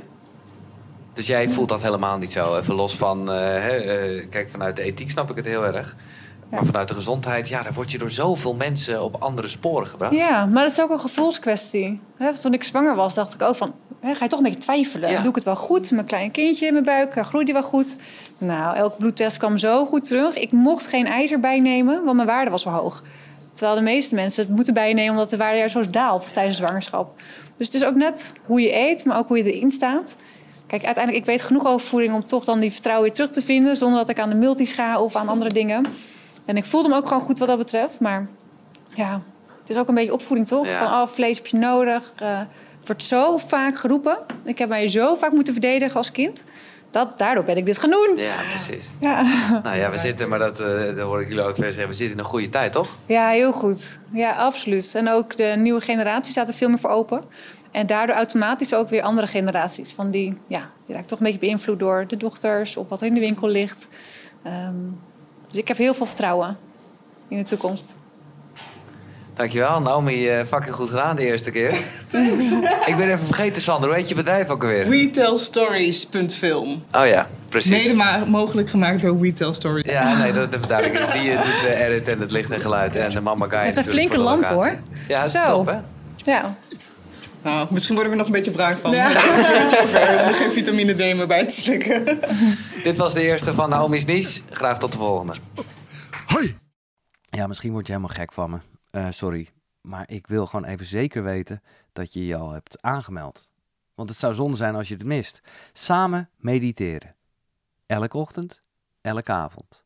Dus jij voelt dat helemaal niet zo? Even los van, uh, hè, uh, kijk, vanuit de ethiek snap ik het heel erg. Ja. Maar vanuit de gezondheid, ja, daar word je door zoveel mensen op andere sporen gebracht. Ja, maar het is ook een gevoelskwestie. Hè, toen ik zwanger was, dacht ik ook van, hè, ga je toch een beetje twijfelen. Ja. Doe ik het wel goed? Mijn klein kindje in mijn buik, groeit die wel goed? Nou, elke bloedtest kwam zo goed terug. Ik mocht geen ijzer bijnemen, want mijn waarde was wel hoog. Terwijl de meeste mensen het moeten bijnemen omdat de waarde juist zo daalt tijdens zwangerschap. Dus het is ook net hoe je eet, maar ook hoe je erin staat. Kijk, uiteindelijk, ik weet genoeg over voeding om toch dan die vertrouwen weer terug te vinden, zonder dat ik aan de multis ga of aan andere dingen. En ik voelde me ook gewoon goed wat dat betreft. Maar ja, het is ook een beetje opvoeding, toch? Ja. Van, oh, vlees heb je nodig. Uh, het wordt zo vaak geroepen. Ik heb mij zo vaak moeten verdedigen als kind. Dat, daardoor ben ik dit gaan doen. Ja, precies. Ja. Nou ja, we zitten, maar dat, uh, dat hoor ik jullie ook twee zeggen, we zitten in een goede tijd, toch? Ja, heel goed. Ja, absoluut. En ook de nieuwe generatie staat er veel meer voor open. En daardoor automatisch ook weer andere generaties. Van die, ja, die raakt toch een beetje beïnvloed door de dochters of wat er in de winkel ligt. Um, dus ik heb heel veel vertrouwen in de toekomst. Dankjewel, Naomi, uh, fucking goed gedaan de eerste keer. Ik ben even vergeten, Sander, hoe heet je bedrijf ook alweer? we tell stories punt film. Oh ja, precies. Mede ma- mogelijk gemaakt door We Tell Stories. Ja, nee, dat even duidelijk is. Die uh, doet de edit en het licht en geluid en de Mama Guy. Het is een flinke lamp, hoor. Ja, dat is top, hè? Ja. Nou, misschien worden we nog een beetje bruin van. Ja. We hebben geen vitamine D meer bij te slikken. Dit was de eerste van Naomi's Niche. Graag tot de volgende. Hoi! Ja, misschien word je helemaal gek van me. Uh, sorry, maar ik wil gewoon even zeker weten dat je je al hebt aangemeld. Want het zou zonde zijn als je het mist. Samen mediteren. Elke ochtend, elke avond.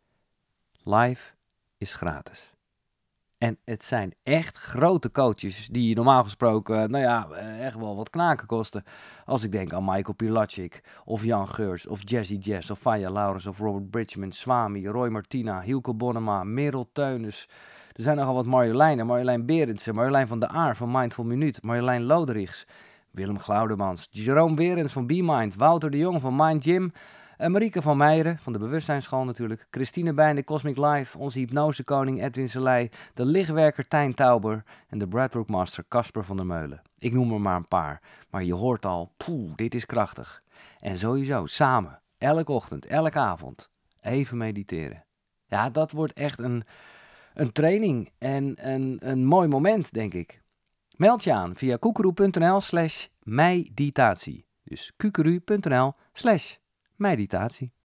Live is gratis. En het zijn echt grote coaches die normaal gesproken, nou ja, echt wel wat knaken kosten. Als ik denk aan Michael Pilatschik, of Jan Geurts, of Jazzy Jazz, of Faya Laurens, of Robert Bridgman, Swami, Roy Martina, Hielke Bonnema, Merel Teunis. Er zijn nogal wat Marjoleinen, Marjolein Berendsen, Marjolein van der Aar van Mindful Minuut, Marjolein Loderichs, Willem Glaudemans, Jerome Berends van BeMind, Wouter de Jong van Mind Gym, en Marieke van Meijeren, van de Bewustzijnsschool natuurlijk. Christine Bijn, de Cosmic Life. Onze hypnosekoning Edwin Selei. De lichtwerker Tijn Tauber. En de Breathwork Master Casper van der Meulen. Ik noem er maar een paar. Maar je hoort al, poeh, dit is krachtig. En sowieso, samen, elke ochtend, elke avond, even mediteren. Ja, dat wordt echt een, een training en een, een mooi moment, denk ik. Meld je aan via kukuru.nl slash meditatie. Dus kukuru.nl slash meditatie.